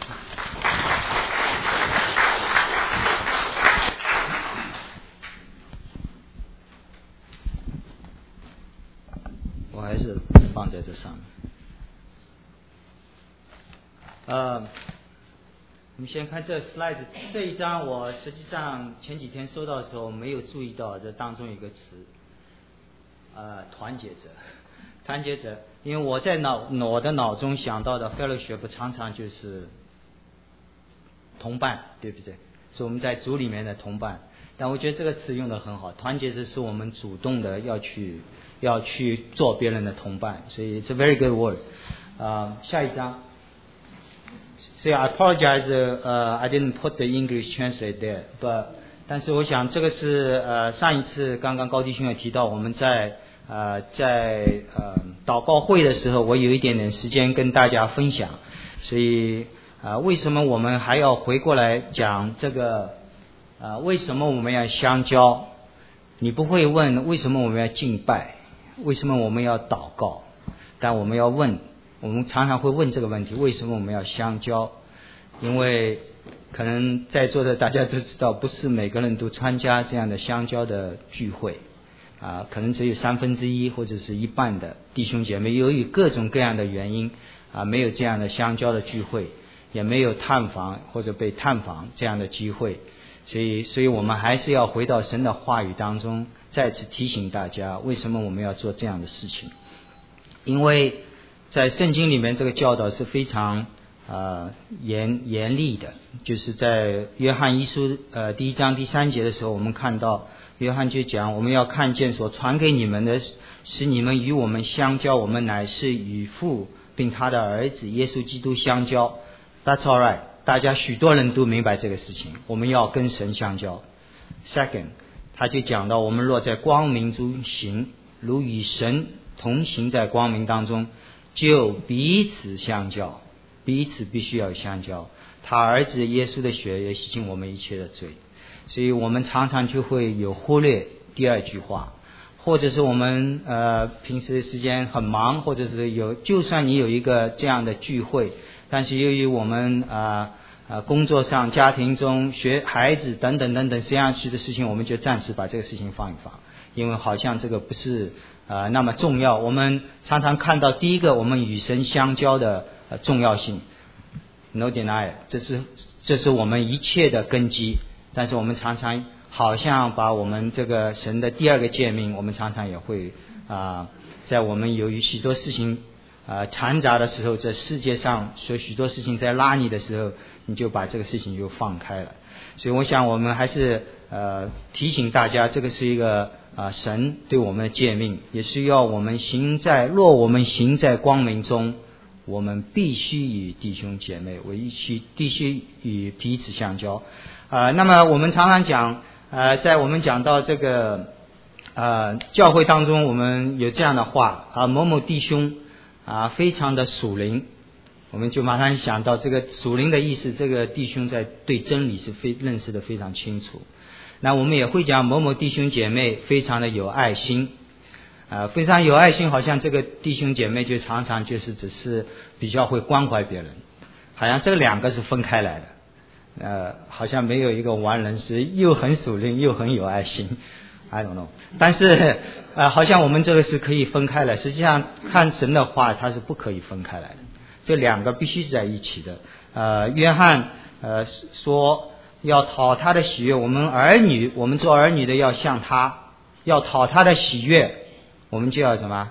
我还是放在这上面。我们先看这 slide 这一张，我实际上前几天收到的时候没有注意到这当中有一个词，团结者。团结者，因为我在我的脑中想到的 fellowship 常常就是同伴，对不对？是我们在组里面的同伴。但我觉得这个词用得很好，团结者是我们主动的要去做别人的同伴，所以 it's a very good word。下一章。所以 I apologize, I didn't put the English translate there,但是我想这个是上一次刚刚高弟兄也提到，我们在祷告会的时候，我有一点点时间跟大家分享。所以为什么我们还要回过来讲这个为什么我们要相交？你不会问为什么我们要敬拜，为什么我们要祷告，但我们要问，我们常常会问这个问题，为什么我们要相交？因为可能在座的大家都知道，不是每个人都参加这样的相交的聚会可能只有1/3或者是一半的弟兄姐妹，由于各种各样的原因没有这样的相交的聚会，也没有探访或者被探访这样的机会，所以我们还是要回到神的话语当中，再次提醒大家为什么我们要做这样的事情。因为在圣经里面这个教导是非常严厉的，就是在约翰一书第1章第3节的时候，我们看到约翰就讲，我们要看见所传给你们的，使你们与我们相交，我们乃是与父并他的儿子耶稣基督相交。 That's all right， 大家许多人都明白这个事情，我们要跟神相交。 Second， 他就讲到，我们若在光明中行，如与神同行在光明当中，就彼此相交，彼此必须要相交。他儿子耶稣的血也洗净我们一切的罪。所以我们常常就会有忽略第二句话，或者是我们平时时间很忙，或者是就算你有一个这样的聚会，但是由于我们工作上、家庭中、孩子等等等等这样去的事情，我们就暂时把这个事情放一放，因为好像这个不是那么重要。我们常常看到第一个，我们与神相交的重要性 ，no deny， 这是我们一切的根基。但是我们常常好像把我们这个神的第二个诫命，我们常常也会在我们由于许多事情掺杂的时候，这世界上所许多事情在拉你的时候，你就把这个事情就放开了。所以我想我们还是提醒大家，这个是一个神对我们的诫命，也是要我们若我们行在光明中，我们必须与弟兄姐妹必须与彼此相交。那么我们常常讲在我们讲到这个教会当中，我们有这样的话某某弟兄非常的属灵，我们就马上想到这个属灵的意思，这个弟兄在对真理是认识的非常清楚。那我们也会讲某某弟兄姐妹非常的有爱心非常有爱心，好像这个弟兄姐妹就常常就是只是比较会关怀别人，好像这两个是分开来的好像没有一个完人是又很属灵又很有爱心 I don't know， 但是好像我们这个是可以分开来，实际上看神的话它是不可以分开来的，这两个必须是在一起的。约翰说要讨他的喜悦，我们做儿女的要向他，要讨他的喜悦，我们就要什么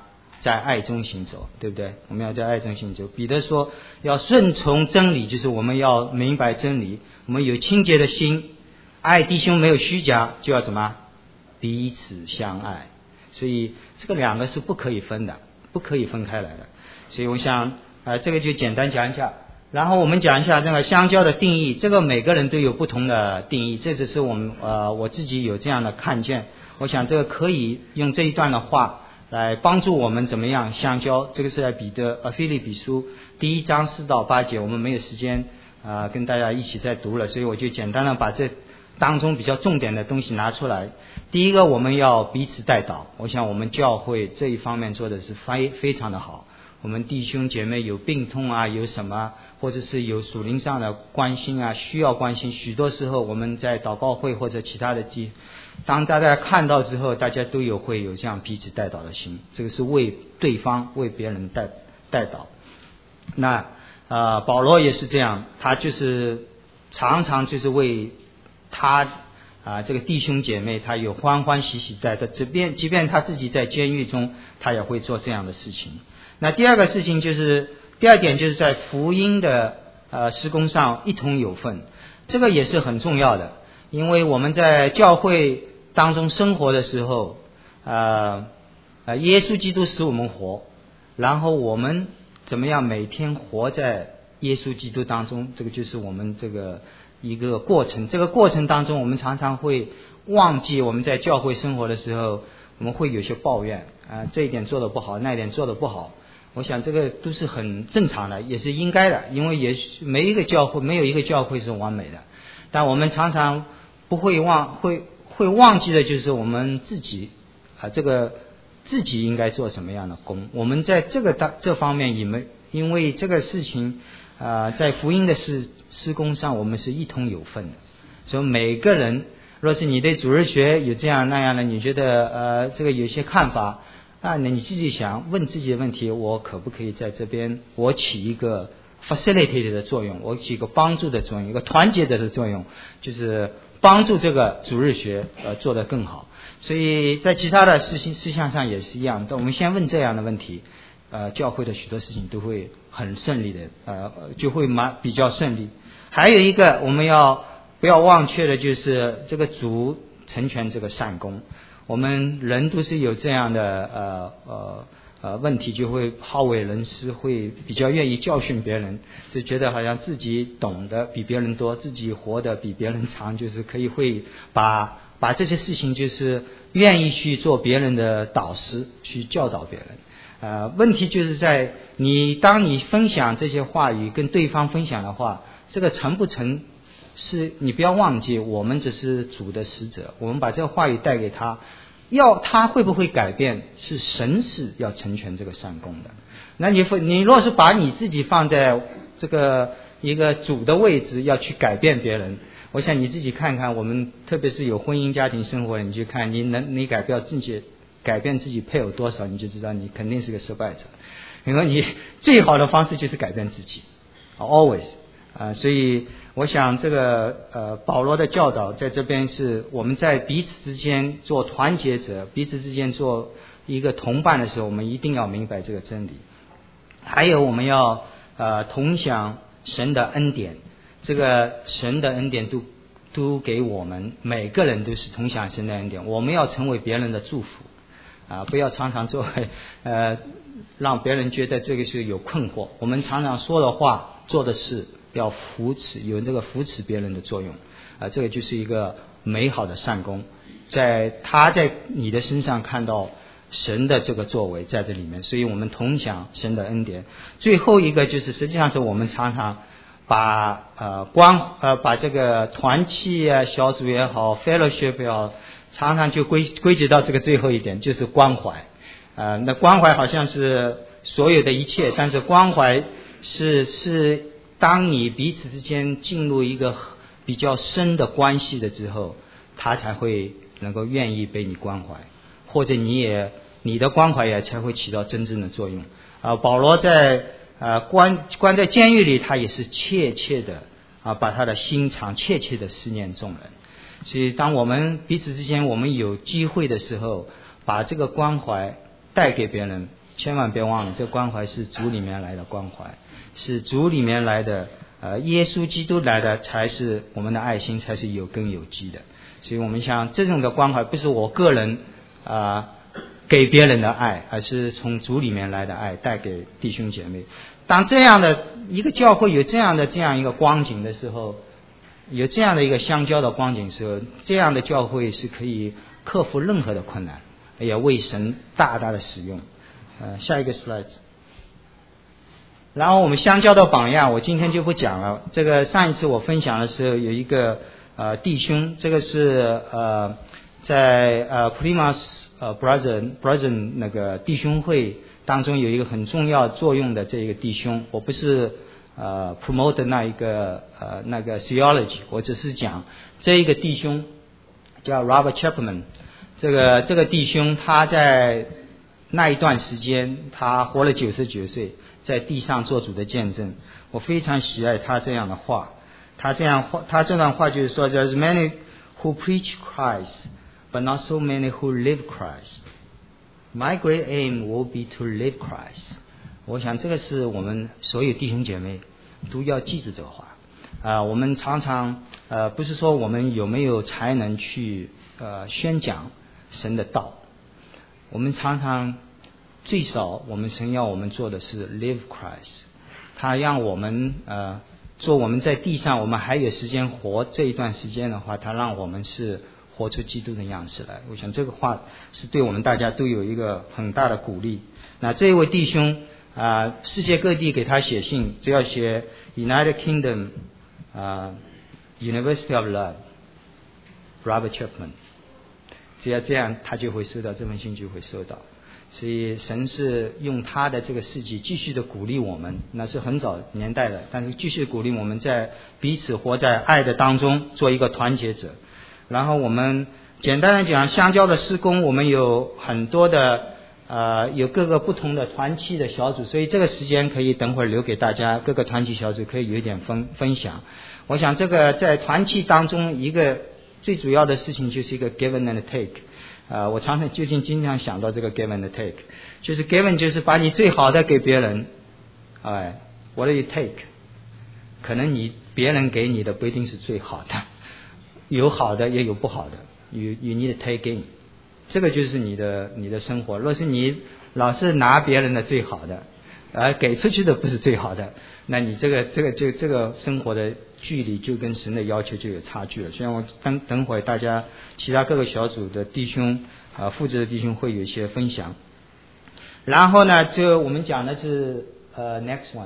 在爱中行走，对不对？我们要在爱中行走。彼得说要顺从真理，就是我们要明白真理，我们有清洁的心，爱弟兄没有虚假，就要怎么彼此相爱。所以这个两个是不可以分的，不可以分开来的。所以我想这个就简单讲一下，然后我们讲一下这个相交的定义。这个每个人都有不同的定义，这只是我自己有这样的看见。我想这个可以用这一段的话来帮助我们怎么样相交。这个是在腓立比书1章4到8节，我们没有时间跟大家一起再读了，所以我就简单的把这当中比较重点的东西拿出来。第一个，我们要彼此代祷，我想我们教会这一方面做的是非常的好。我们弟兄姐妹有病痛啊，有什么或者是有属灵上的关心啊，需要关心，许多时候我们在祷告会或者其他的当大家看到之后，大家都会有这样彼此代祷的心，这个是为对方为别人代祷。那保罗也是这样，他就是常常就是为他这个弟兄姐妹，他有欢欢喜喜在的，即便他自己在监狱中，他也会做这样的事情。那第二点就是在福音的事工上一同有份，这个也是很重要的。因为我们在教会当中生活的时候，耶稣基督使我们活，然后我们怎么样每天活在耶稣基督当中，这个就是我们这个一个过程。这个过程当中，我们常常会忘记我们在教会生活的时候，我们会有些抱怨这一点做得不好，那一点做得不好。我想这个都是很正常的，也是应该的，因为也没有一个教会是完美的。但我们常常不会忘记的就是我们自己自己应该做什么样的工。我们在这方面因为这个事情在福音的事工上，我们是一同有份的。所以每个人，若是你对主日学有这样那样的，你觉得这个有些看法，那你自己想问自己的问题，我可不可以在这边我起一个 facilitator 的作用，我起一个帮助的作用，一个团结者的作用，就是帮助这个主日学做得更好。所以在其他的事项上也是一样的，我们先问这样的问题，教会的许多事情都会很顺利的，就会比较顺利。还有一个我们不要忘却的就是这个主成全这个善功。我们人都是有这样的问题，就会好为人师，会比较愿意教训别人，就觉得好像自己懂得比别人多，自己活得比别人长，就是会把这些事情就是愿意去做别人的导师，去教导别人。问题就是在当你分享这些话语跟对方分享的话，这个成不成是你不要忘记，我们只是主的使者，我们把这个话语带给他，他会不会改变，是神是要成全这个善功的。那你若是把你自己放在这个一个主的位置，要去改变别人，我想你自己看看，我们特别是有婚姻家庭生活，你去看你改变自己配偶多少，你就知道你肯定是个失败者。因为你最好的方式就是改变自己 always。所以我想这个保罗的教导在这边是我们在彼此之间做团结者，彼此之间做一个同伴的时候，我们一定要明白这个真理。还有我们要同享神的恩典，这个神的恩典都给我们每个人都是同享神的恩典，我们要成为别人的祝福不要常常让别人觉得这个是有困惑。我们常常说的话做的事要有这个扶持别人的作用这个就是一个美好的善功，他在你的身上看到神的这个作为在这里面，所以我们同享神的恩典。最后一个就是实际上是我们常常把这个团契小组也好 fellowship 也好，常常就归结到这个最后一点，就是关怀那关怀好像是所有的一切，但是关怀是当你彼此之间进入一个比较深的关系的之后，他才会能够愿意被你关怀，或者你的关怀也才会起到真正的作用保罗在关在监狱里，他也是切切的把他的心肠切切的思念众人。所以当我们彼此之间我们有机会的时候，把这个关怀带给别人， 千万别忘了，这关怀是主里面来的关怀，是主里面来的，耶稣基督来的，才是我们的爱心，才是有根有基的。所以我们想这种的关怀不是我个人给别人的爱，而是从主里面来的爱带给弟兄姐妹。当这样的一个教会有这样一个光景的时候，有这样的一个相交的光景的时候，这样的教会是可以克服任何的困难，也为神大大的使用。下一个 slide。 然后我们相交的榜样我今天就不讲了，这个上一次我分享的时候有一个弟兄，这个是在Primus Brethren 那个弟兄会当中有一个很重要作用的这个弟兄，我不是promote 那个 theology， 我只是讲这一个弟兄叫 Robert Chapman。 这个弟兄他在那一段时间他活了99岁，在地上做主的见证，我非常喜爱他这样的话。他这段话就是说 There's many who preach Christ but not so many who live Christ. My great aim will be to live Christ. 我想这个是我们所有弟兄姐妹都要记住这个话。我们常常不是说我们有没有才能去宣讲神的道，我们常常最少我们神要我们做的是 live Christ。 他让我们做我们在地上我们还有时间活这一段时间的话，他让我们是活出基督的样式来。我想这个话是对我们大家都有一个很大的鼓励。那这一位弟兄世界各地给他写信，只要写 United Kingdom University of Love Robert Chapman， 只要这样他就会收到这封信，就会收到。所以神是用他的这个事迹继续的鼓励我们，那是很早年代的，但是继续鼓励我们在彼此活在爱的当中，做一个团结者。然后我们简单的讲相交的施工，我们有很多的有各个不同的团契的小组，所以这个时间可以等会儿留给大家，各个团契小组可以有一点分享。我想这个在团契当中一个最主要的事情就是一个 given and take。我常常经常想到这个 give and take， 就是 given 就是把你最好的给别人，what do you take？ 可能别人给你的不一定是最好的，有好的也有不好的， you need to take in。 这个就是你的生活。若是你老是拿别人的最好的，而给出去的不是最好的，那你这个生活的距离就跟神的要求就有差距了。所以我等会大家其他各个小组的弟兄负责的弟兄会有一些分享。然后呢，就我们讲的是next one，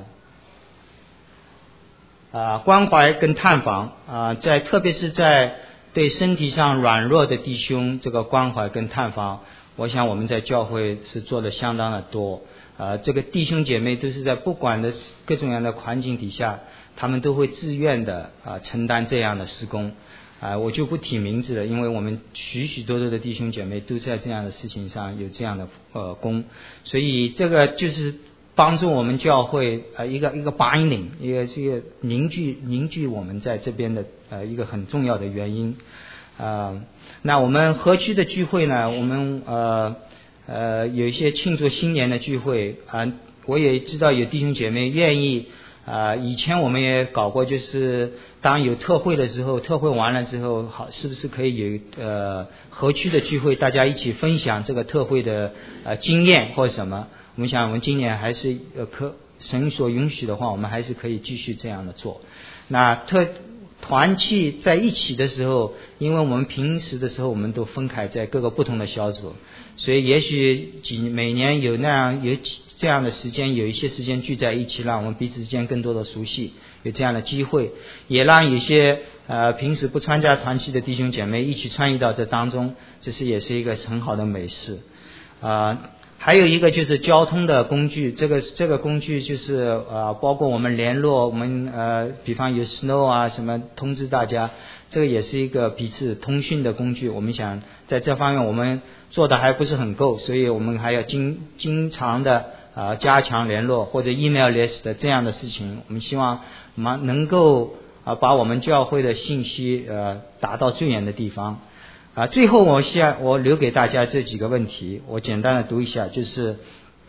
关怀跟探访特别是在对身体上软弱的弟兄，这个关怀跟探访，我想我们在教会是做的相当的多。这个弟兄姐妹都是在不管的各种各样的环境底下，他们都会自愿的承担这样的事工。我就不提名字了，因为我们许许多多的弟兄姐妹都在这样的事情上有这样的功，所以这个就是帮助我们教会一个 binding， 一个凝聚我们在这边的一个很重要的原因。那我们河区的聚会呢，我们有一些庆祝新年的聚会我也知道有弟兄姐妹愿意以前我们也搞过，就是当有特会的时候，特会完了之后，好，是不是可以有河区的聚会，大家一起分享这个特会的经验或者什么？我们想我们今年还是神所允许的话，我们还是可以继续这样的做。那团契在一起的时候，因为我们平时的时候我们都分开在各个不同的小组，所以也许每年有这样的时间，有一些时间聚在一起，让我们彼此之间更多的熟悉，有这样的机会，也让有些平时不参加团契的弟兄姐妹一起参与到这当中，这也是一个很好的美事。还有一个就是交通的工具，这个工具就是包括我们联络我们比方有 snow 什么通知大家，这个也是一个彼此通讯的工具。我们想在这方面我们做的还不是很够，所以我们还要经常的加强联络或者 email list 的这样的事情。我们希望能够把我们教会的信息打到最远的地方。最后我留给大家这几个问题，我简单的读一下，就是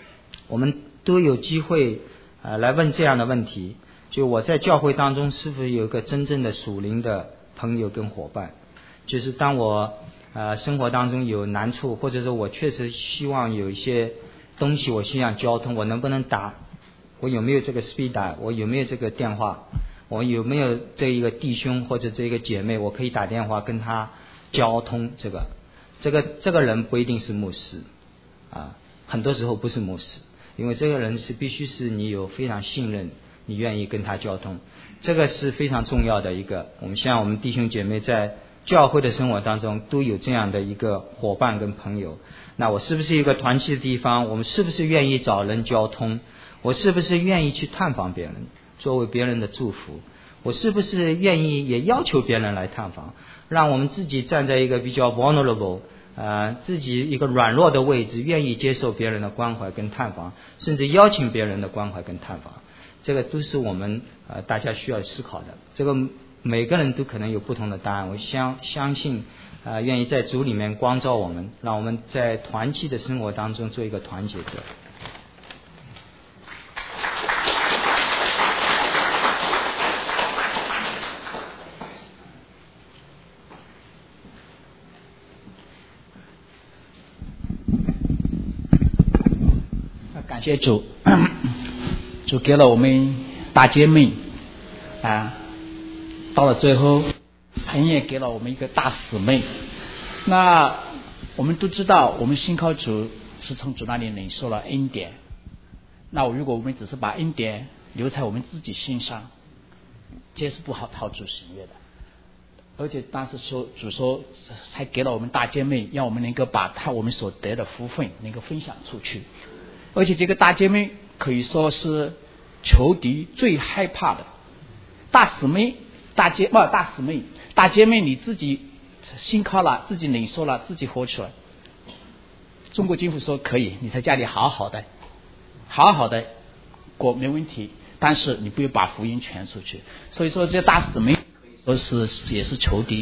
我们都有机会来问这样的问题，就我在教会当中是否有一个真正的属灵的朋友跟伙伴，就是当我生活当中有难处，或者说我确实希望有一些东西我希望交通，我能不能打，我有没有这个 speed dial， 我有没有这个电话，我有没有这一个弟兄或者这一个姐妹，我可以打电话跟他交通。这个人不一定是牧师很多时候不是牧师，因为这个人是必须是你有非常信任，你愿意跟他交通，这个是非常重要的一个。我们弟兄姐妹在教会的生活当中都有这样的一个伙伴跟朋友。那我是不是一个团契的地方，我们是不是愿意找人交通，我是不是愿意去探访别人，作为别人的祝福，我是不是愿意也要求别人来探访，让我们自己站在一个比较 vulnerable自己一个软弱的位置，愿意接受别人的关怀跟探访，甚至邀请别人的关怀跟探访。这个都是我们大家需要思考的。这个每个人都可能有不同的答案，我相信愿意在主里面光照我们，让我们在团契的生活当中做一个团结者。 感谢主，主给了我们大姐妹到了最后神也给了我们一个大使命。那我们都知道，我们信靠主是从主那里领受了恩典。那如果我们只是把恩典留在我们自己心上，这是不好讨主喜悦的。而且当时主说才给了我们大姐妹，让我们能够把我们所得的福分能够分享出去。而且这个大姐妹可以说是仇敌最害怕的大使命。大姐妹你自己信靠了，自己领受了，自己活出来。中国政府说可以，你在家里好好的过没问题，但是你不要把福音传出去。所以说这大使命可以说是也是仇敌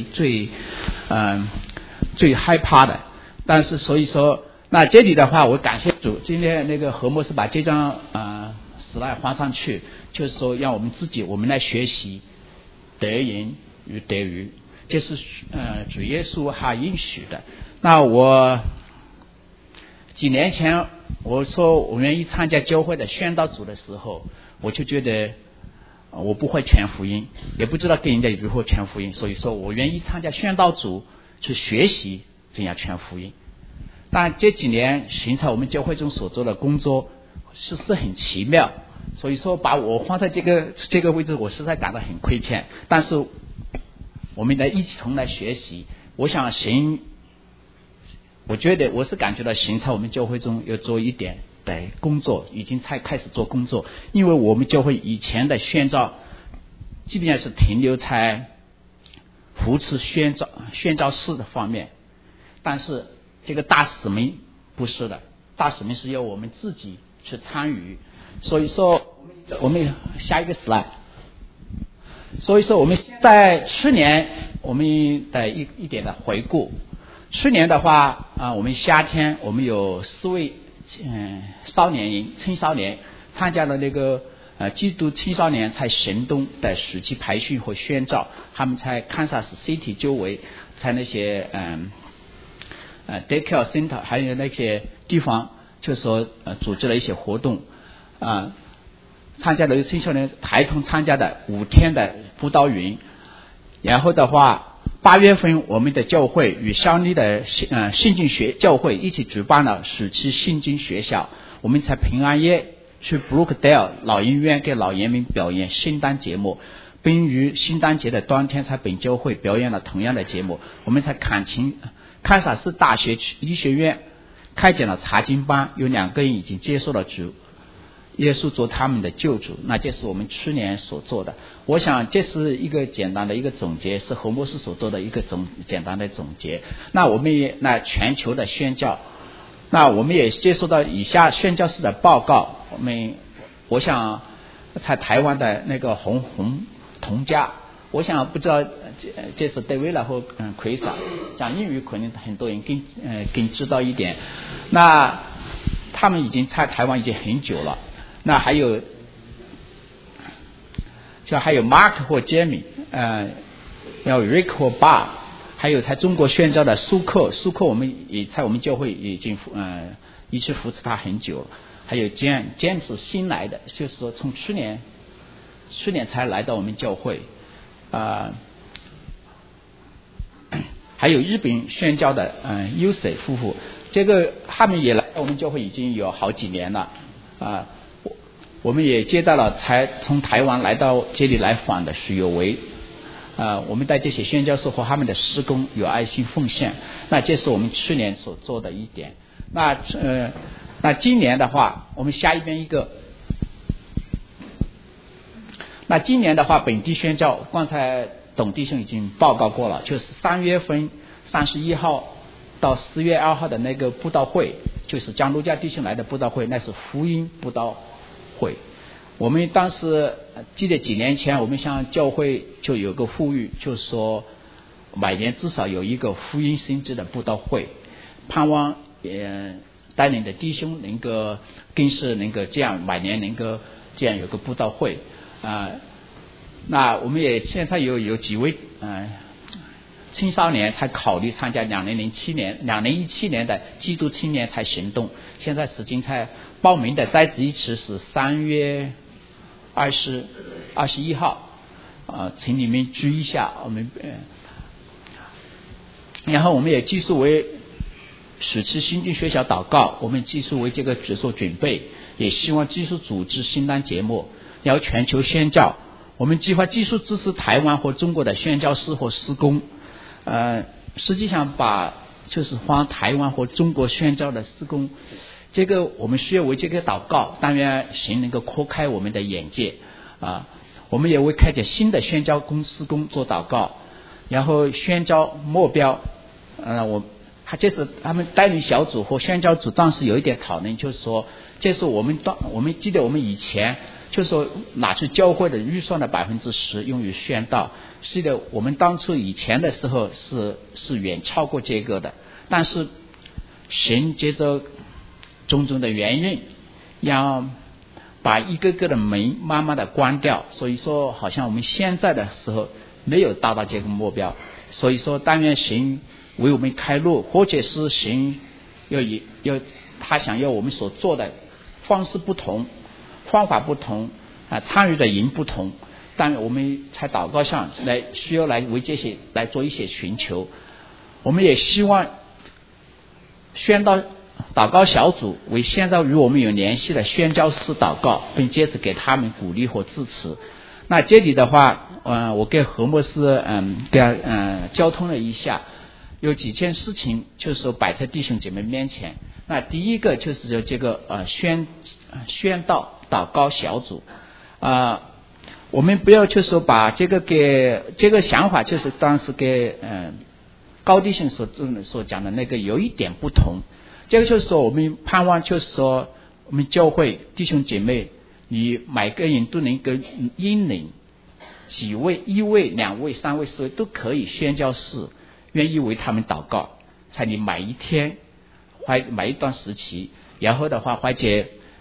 最害怕的。但是所以说，那这里的话，我感谢主，今天那个何牧师把这张slide放上去，就是说让我们来学习得人与得鱼，这是主耶稣还应许的。那我几年前我说我愿意参加教会的宣道组的时候，我就觉得我不会传福音，也不知道跟人家如何传福音，所以说我愿意参加宣道组去学习怎样传福音。但这几年寻找我们教会中所做的工作是很奇妙，所以说把我放在这个位置，我实在感到很亏欠。但是我们一起同来学习，我想我觉得我是感觉到神在我们教会中要做一点的工作，已经才开始做工作。因为我们教会以前的宣召基本上是停留在扶持宣召士的方面，但是这个大使命不是的，大使命是要我们自己去参与。所以说我们下一个 slide。所以说我们在去年我们的一点的回顾。去年的话我们夏天我们有4位青少年参加了那个基督青少年在神东的暑期培训和宣召，他们在堪萨斯 City 周围，在那些daycare center 还有那些地方，就是说组织了一些活动参加了青少年孩童参加的5天的辅导营。然后的话8月份我们的教会与乡里的信经学教会一起举办了暑期信经学校，我们在平安夜去 Brookdale 老人院给老人们表演圣诞节目，并于圣诞节的当天在本教会表演了同样的节目。我们在堪萨斯大学医学院开展了查经班，有2个人已经接受了主耶稣做他们的救主，那这是我们去年所做的。我想这是一个简单的一个总结，是何牧师所做的一个简单的总结。那我们也全球的宣教，那我们也接收到以下宣教士的报告。我想在台湾的那个红同家，我想不知道这是 David 和Chris 讲英语，可能很多人更知道一点。那他们已经在台湾已经很久了。那还有Mark 或 Jamie， 要 Rick 或 Bob， 还有在中国宣教的苏克我们也在我们教会已经一直扶持他很久。还有 James 是新来的，就是说从去年才来到我们教会。还有日本宣教的Yusei 夫妇，这个他们也来到我们教会已经有好几年了。我们也接待了才从台湾来到这里来访的徐有为。我们带这些宣教士和他们的事工有爱心奉献，那这是我们去年所做的一点。那今年的话，我们下一边一个。那今年的话，本地宣教，刚才董弟兄已经报告过了，就是3月份31号到4月2号的那个布道会，就是江陆家弟兄来的布道会，那是福音布道会。我们当时记得几年前，我们向教会就有个呼吁，就是说每年至少有一个福音性质的布道会，盼望带领的弟兄能够更是能够这样每年能够这样有个布道会。那我们也现在有几位青少年才考虑参加2017年的基督青年才行动，现在时间才报名的在职一词是3月21号，请你们注意一下。我们然后我们也继续为暑期新进学校祷告，我们继续为这个做准备，也希望继续组织新单节目，然后全球宣教。我们计划继续支持台湾或中国的宣教士或施工，实际上就是帮台湾或中国宣教的施工，这个我们需要为这个祷告，但愿神能够扩开我们的眼界。我们也为开展新的宣教施工做祷告，然后宣教目标，这是他们带领小组或宣教组当时有一点讨论，就是说这是我们记得我们以前就是说拿出教会的预算的10%用于宣道，是的，我们当初以前的时候是远超过这个的，但是神接着种种的原因，要把一个个的门慢慢的关掉，所以说好像我们现在的时候没有达到这个目标，所以说但愿神为我们开路，或者是神要他想要我们所做的方式不同，方法不同，参与的人不同，但我们在祷告上需要来为这些来做一些寻求。我们也希望宣道祷告小组为现在与我们有联系的宣教士祷告，并借此给他们鼓励或支持。那这里的话，我跟何牧师交通了一下，有几件事情就是说摆在弟兄姐妹面前。那第一个就是这个宣道祷告小组，我们不要就是说把这个想法，就是当时给高弟兄所讲的那个有一点不同。这个就是说我们盼望就是说我们教会弟兄姐妹，你每个人都能够引领几位，1位、2位、3位、4位都可以宣教士愿意为他们祷告，在你每一天或每一段时期，然后的话或者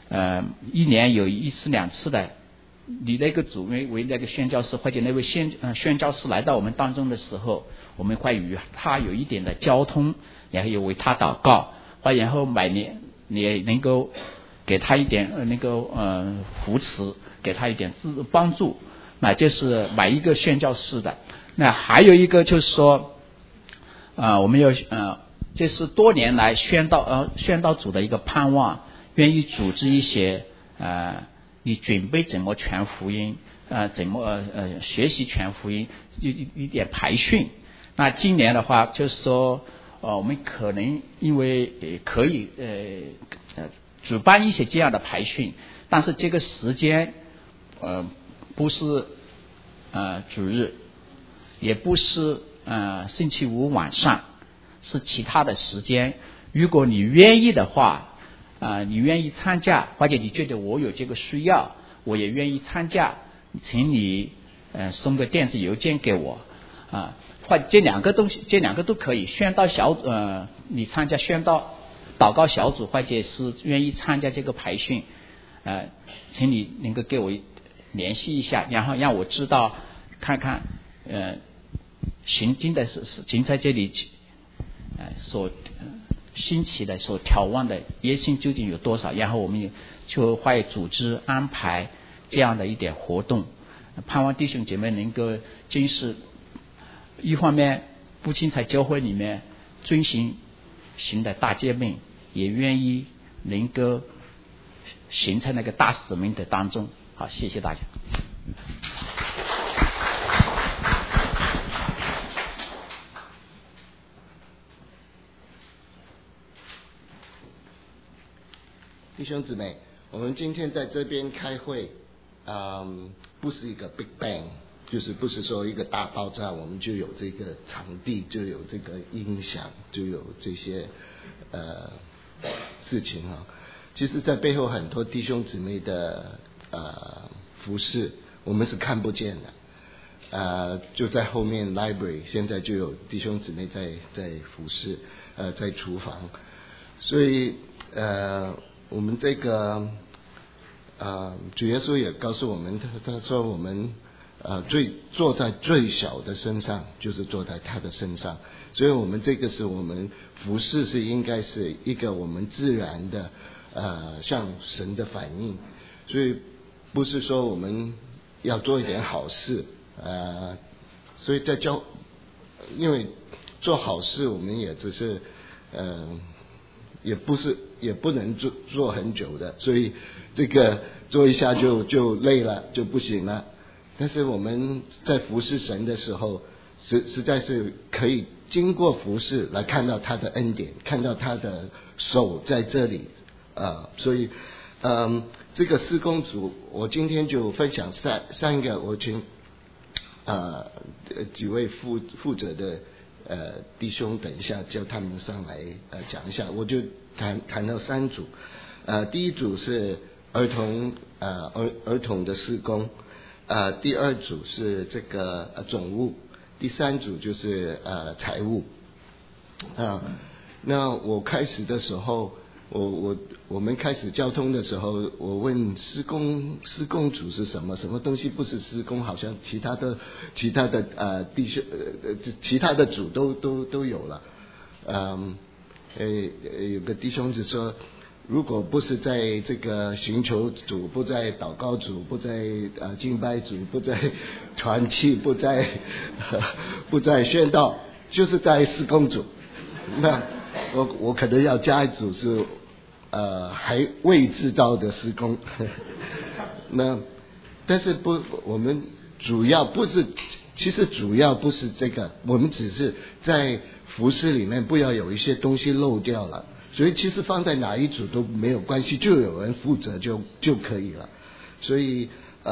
1年有1次2次的，你那个主为那个宣教士或者那位宣教士来到我们当中的时候，我们会与他有一点的交通，然后也为他祷告，然后每年你也能够给他一点那个扶持，给他一点帮助，那就是每一个宣教士的。那还有一个就是说我们要这是多年来宣道组的一个盼望，愿意组织一些你准备怎么传福音，怎么学习传福音，一点培训。那今年的话就是说我们可能因为可以主办一些这样的培训，但是这个时间不是主日，也不是星期五晚上，是其他的时间。如果你愿意的话，你愿意参加，或者你觉得我有这个需要，我也愿意参加，请你送个电子邮件给我或这两个东西，这两个都可以。宣道你参加宣道祷告小组或者是愿意参加这个培训，请你能够给我联系一下，然后让我知道看看行经的行在这里所兴起的所眺望的野心究竟有多少，然后我们就会组织安排这样的一点活动，盼望弟兄姐妹能够真是一方面不仅在教会里面遵行的大诫命，也愿意能够行在那个大使命的当中。好，谢谢大家。 弟兄姊妹，我们今天在这边开会，不是一个 Big Bang， 就是不是说一个大爆炸，我们就有这个场地，就有这个音响，就有这些事情啊。其实，在背后很多弟兄姊妹的服侍，我们是看不见的。就在后面 library， 现在就有弟兄姊妹在服侍，在厨房，所以我们这个主耶稣也告诉我们，他说我们坐在最小的身上，就是坐在他的身上，所以我们这个是我们服侍是应该是一个我们自然的向神的反应，所以不是说我们要做一点好事所以因为做好事我们也只是也不能做很久的，所以这个做一下就累了，就不行了。但是我们在服侍神的时候，实在是可以经过服侍来看到他的恩典，看到他的手在这里所以这个事工组，我今天就分享三个，我请几位负责的弟兄等一下叫他们上来讲一下，我就谈到三组。第一组是儿童的事工，第二组是这个总务，第三组就是财务。那我开始的时候，我们开始交通的时候，我问施工组是什么东西不是施工，好像其他的弟兄其他的组都有了。有个弟兄就说，如果不是在这个寻求组，不在祷告组，不在敬拜组，不在传气，不在宣道，就是在施工组。那我可能要加一组是还未制造的施工。那但是我们主要不是，其实主要不是这个，我们只是在服事里面不要有一些东西漏掉了，所以其实放在哪一组都没有关系，就有人负责就可以了。所以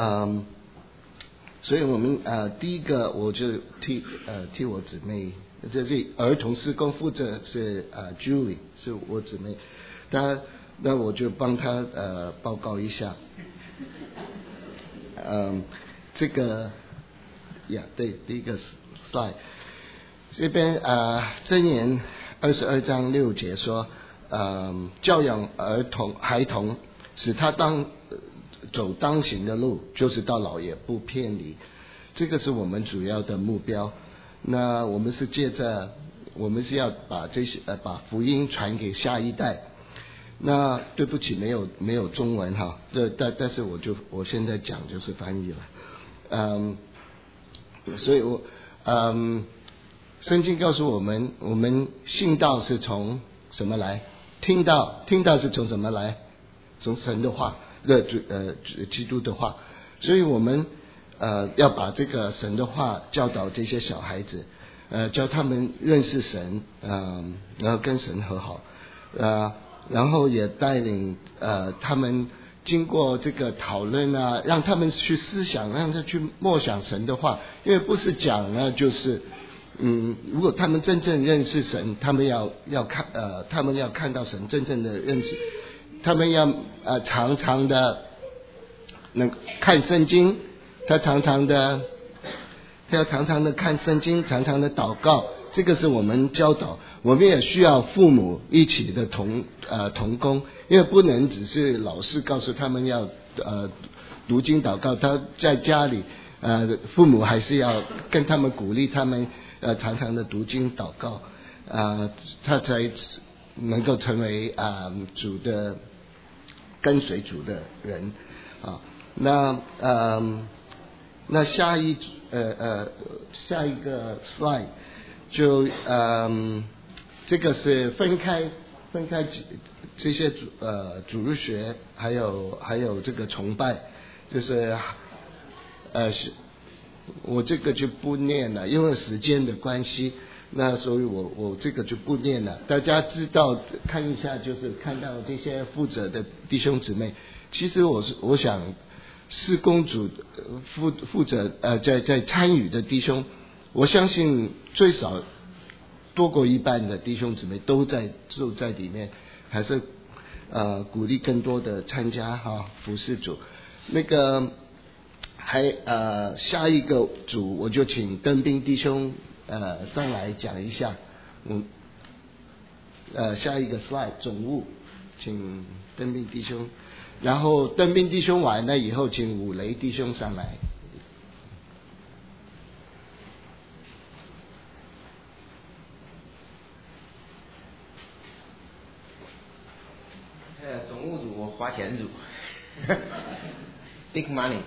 我们第一个我就替我姊妹，这是儿童事工负责是Julie， 是我姊妹，那我就帮她报告一下。这个对，第一个 slide 这边箴言22章6节说，教养孩童，使他走当行的路，就是到老也不偏离。这个是我们主要的目标。那我们是要把这些把福音传给下一代。那对不起，没有中文哈，但是我现在讲就是翻译了。所以圣经告诉我们信道是从什么来？听道是从什么来？从神的话，基督的话。所以我们要把这个神的话教导这些小孩子，教他们认识神，然后跟神和好，然后也带领他们经过这个讨论让他们去思想，让他去默想神的话，因为不是讲呢，就是如果他们真正认识神，他们要看到神真正的认识，他们要常常的能看圣经，他要常常的看圣经，常常的祷告， 这个是我们教导，我们也需要父母一起的同工，因为不能只是老师告诉他们要读经祷告，他在家里父母还是要跟他们鼓励他们常常的读经祷告，他才能够成为主的跟随主的人啊。那下一个 slide 就这个是分开这些主日学还有这个崇拜，就是我这个就不念了，因为时间的关系，那所以我这个就不念了。大家知道看一下，就是看到这些负责的弟兄姊妹，其实我想事工组负责在参与的弟兄，我相信最少多过一半的弟兄姊妹都在里面，还是鼓励更多的参加服事主。那个下一个组我就请登兵弟兄上来讲一下。下一个 slide 总务，请登兵弟兄，然后登兵弟兄完了以后，请武雷弟兄上来。 总务组花钱组，big money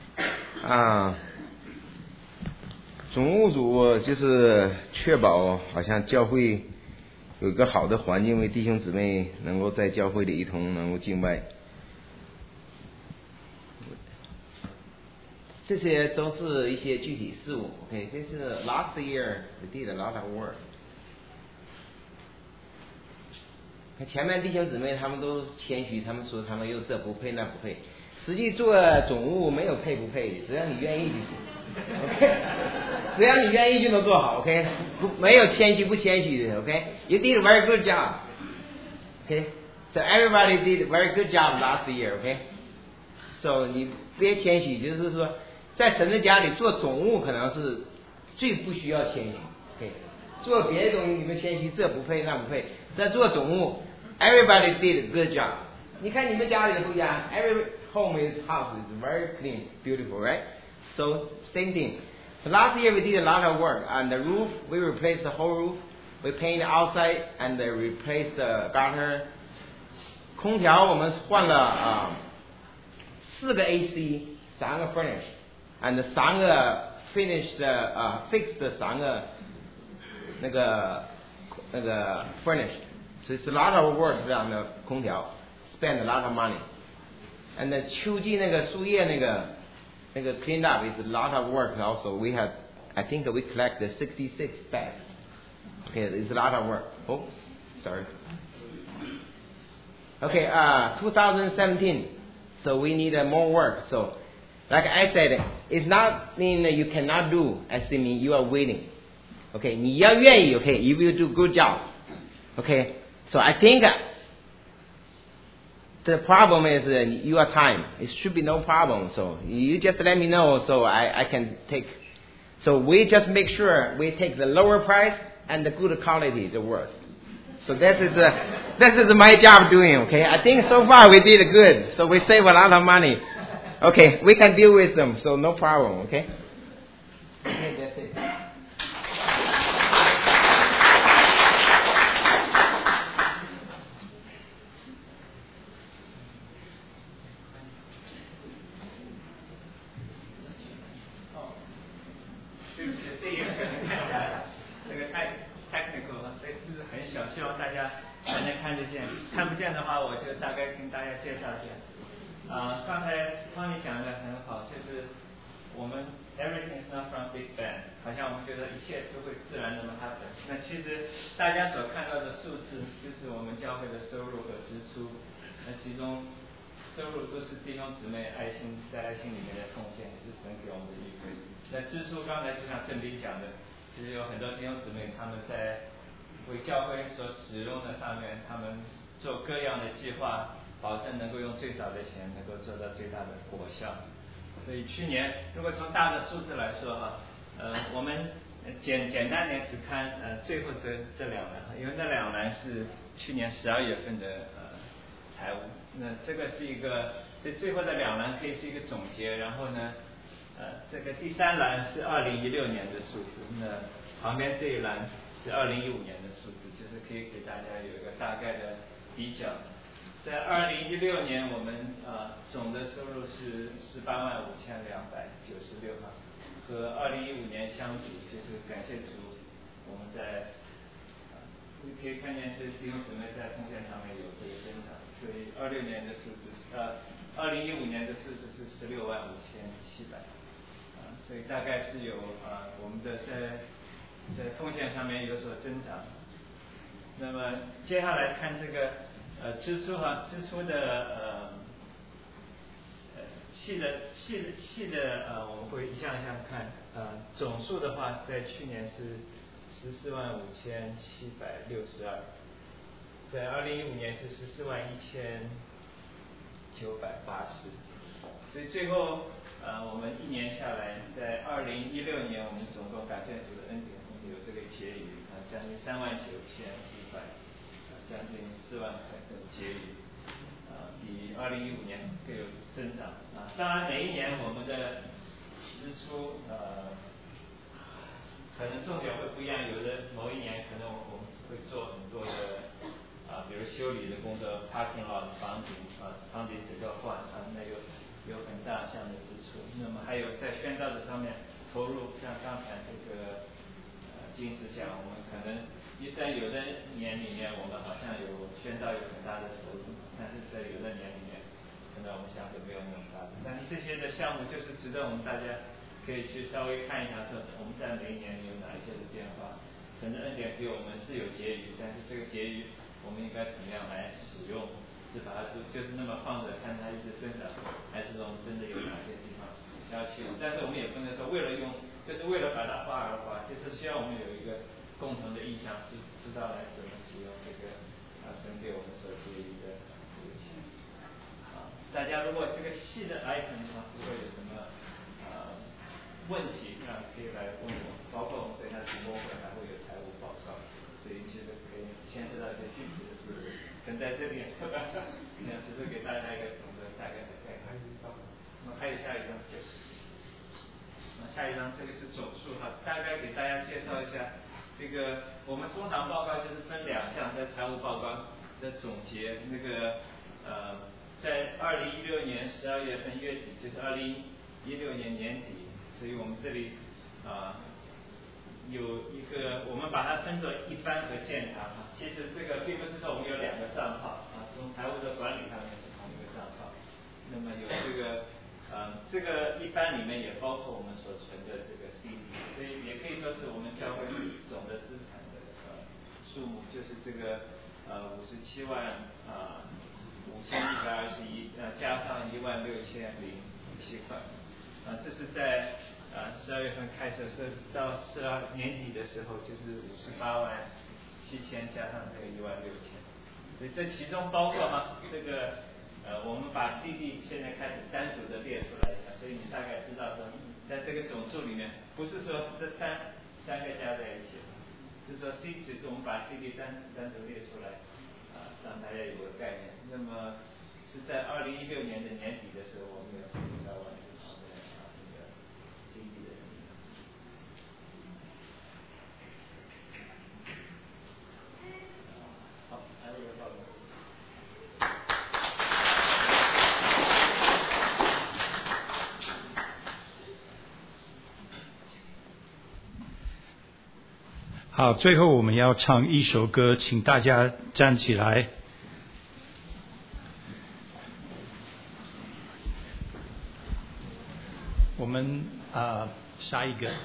总务组就是确保好像教会有一个好的环境，为弟兄姊妹能够在教会里一同能够敬拜。这些都是一些具体事务。OK， 这是 last year we did a lot of work。前面弟兄姊妹他们都谦虚，他们说他们又这不配那不配，实际做总务没有配不配，只要你愿意就行。OK， 只要你愿意就能做好。OK， 没有谦虚不谦虚的。OK，you did a very good job。OK，so everybody did a very good job last year。OK，so 你别谦虚，就是说在神的家里做总务可能是最不需要谦虚。OK， 做别的东西你们谦虚，这不配那不配，在做总务。Everybody did a good job。你看你们家里的不一样 ，every home house is very clean, beautiful, right? So same thing. So last year we did a lot of work on the roof. We replaced the whole roof. We painted outside and replaced the gutter. 空调我们换了4个 AC, 3个 furnished, and 3个 finished fixed 3个那个 furnished。So it's a lot of work on the 空调 ，spend a lot of money. And 秋季那个树叶那个 clean up is a lot of work also. We have, I think we collected 66 bags. Okay, it's a lot of work. Oh, sorry. Okay, 2017. So we need more work. So, like I said, it's not mean that you cannot do. As it mean you are waiting. Okay, 你要愿意 okay, you will do good job. Okay, so I think the problem is your time. It should be no problem. So you just let me know so I can take. So we just make sure we take the lower price and the good quality the work. So this is my job doing. Okay, I think so far we did good. So we save a lot of money. Okay, we can deal with them. So no problem. Okay. Okay, that's it. technical 了，所以字很小，希望大家才能看得见。看不见的话，我就大概跟大家介绍一下。刚才Tony讲的很好，就是我们 everything is not from Big Bang， 好像我们觉得一切都会自然的 happen。那其实大家所看到的数字，就是我们教会的收入和支出。那其中收入都是弟兄姊妹在爱心里面的贡献，也是神给我们的预备。那支出刚才就像郑斌讲的。其实有很多弟兄姊妹他们在为教会所使用的上面，他们做各样的计划，保证能够用最少的钱能够做到最大的果效。所以去年如果从大的数字来说我们简单点只看最后这两栏，因为那两栏是去年12月份的财务。那这个是一个，这最后的两栏可以是一个总结，然后呢，这个第3栏是2016年的数字，那旁边这一栏是2015年的数字，就是可以给大家有一个大概的比较。在2016年，我们总的收入是185296哈，和2015年相比，就是感谢主，我们在你可以看见这弟兄姊妹在奉献上面有这个增长，所以2015年的数字是165700，所以大概是有我们的在奉献上面有所增长。那么接下来看这个支出的细的我们会一项一项看，总数的话在去年是145,762，在2015年是141,980，所以最后我们一年下来，在2016年我们总共感谢主的恩典，我们有这个结余将近39,500，将近4万块的结余，比2015年更有增长当然每一年我们的支出可能重点会不一样，有的某一年可能我们会做很多的比如修理的工作 ，parking lot 房顶整个换那有很大项的支出。那么还有在宣道的上面投入，像刚才这个金石讲，我们可能在有的年里面我们好像有宣道有很大的投入，但是在有的年里面可能我们相对没有那么大的，但是这些的项目就是值得我们大家可以去稍微看一下，说我们在每一年有哪一些的变化。神的恩典给我们是有结余，但是这个结余我们应该怎么样来使用？是把它就是那么放着看它一直增长，还是说我们真的有哪些地方要去？但是我们也不能说为了用，就是为了把它花而花，就是需要我们有一个共同的意向，知道来怎么使用这个神给我们所结余的这个钱。大家如果这个细的 item 的话，如果有什么问题，那可以来问我，包括我们对他提供会还会有财务报告，所以其实可以牵涉到一些具体的数字，跟在这里，只是给大家一个总的大概的概念。那么还有下一张，下一张这个是总数哈，大概给大家介绍一下。这个我们通常报告就是分2项，在财务报告的总结，那个在2016年12月份月底，就是2016年年底。所以我们这里有一个，我们把它分作一般和建堂其实这个并不是说我们有2个账号从财务的管理上面是同一个账号。那么有这个一般里面也包括我们所存的这个 CD， 所以也可以说是我们教会总的资产的数目，就是这个57,521加上16,007块。这是在12月份开设，是到12年底的时候就是58,700,000加上这个16,000，所以这其中包括这个我们把 CD 现在开始单独的列出来一下，所以你大概知道说，在这个总数里面，不是说这三个加在一起，是说 CD 只是我们把 CD 单独列出来让大家有个概念。那么是在2016年的年底的时候，我们有40万。 好，最后我们要唱一首歌，请大家站起来。我们下一个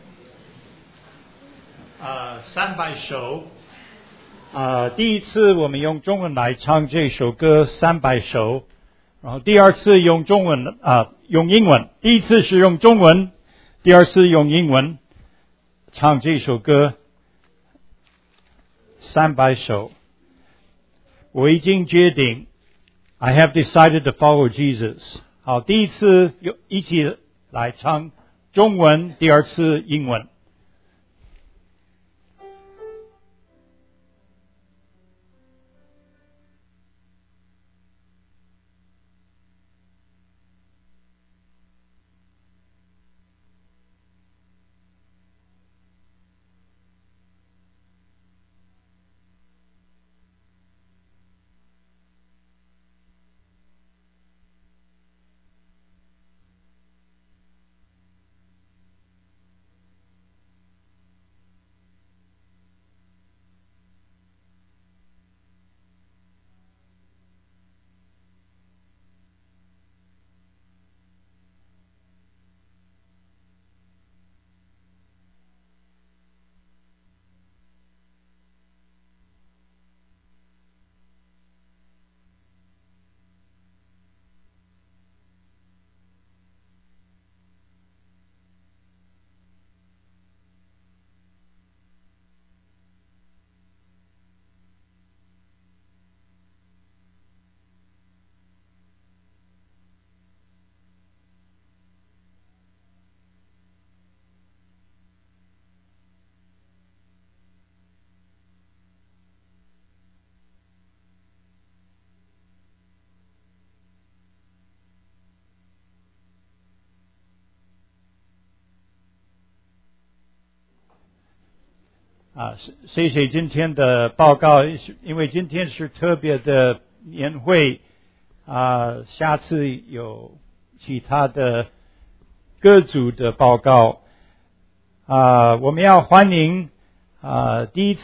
300首第一次我们用中文来唱这首歌300首，然后第二次用中文用英文，第一次是用中文，第二次用英文唱这首歌300首。我已经决定 I have decided to follow Jesus。 好，第一次一起来唱中文，第二次英文。 谢谢今天的报告，因为今天是特别的年会下次有其他的各组的报告我们要欢迎第一次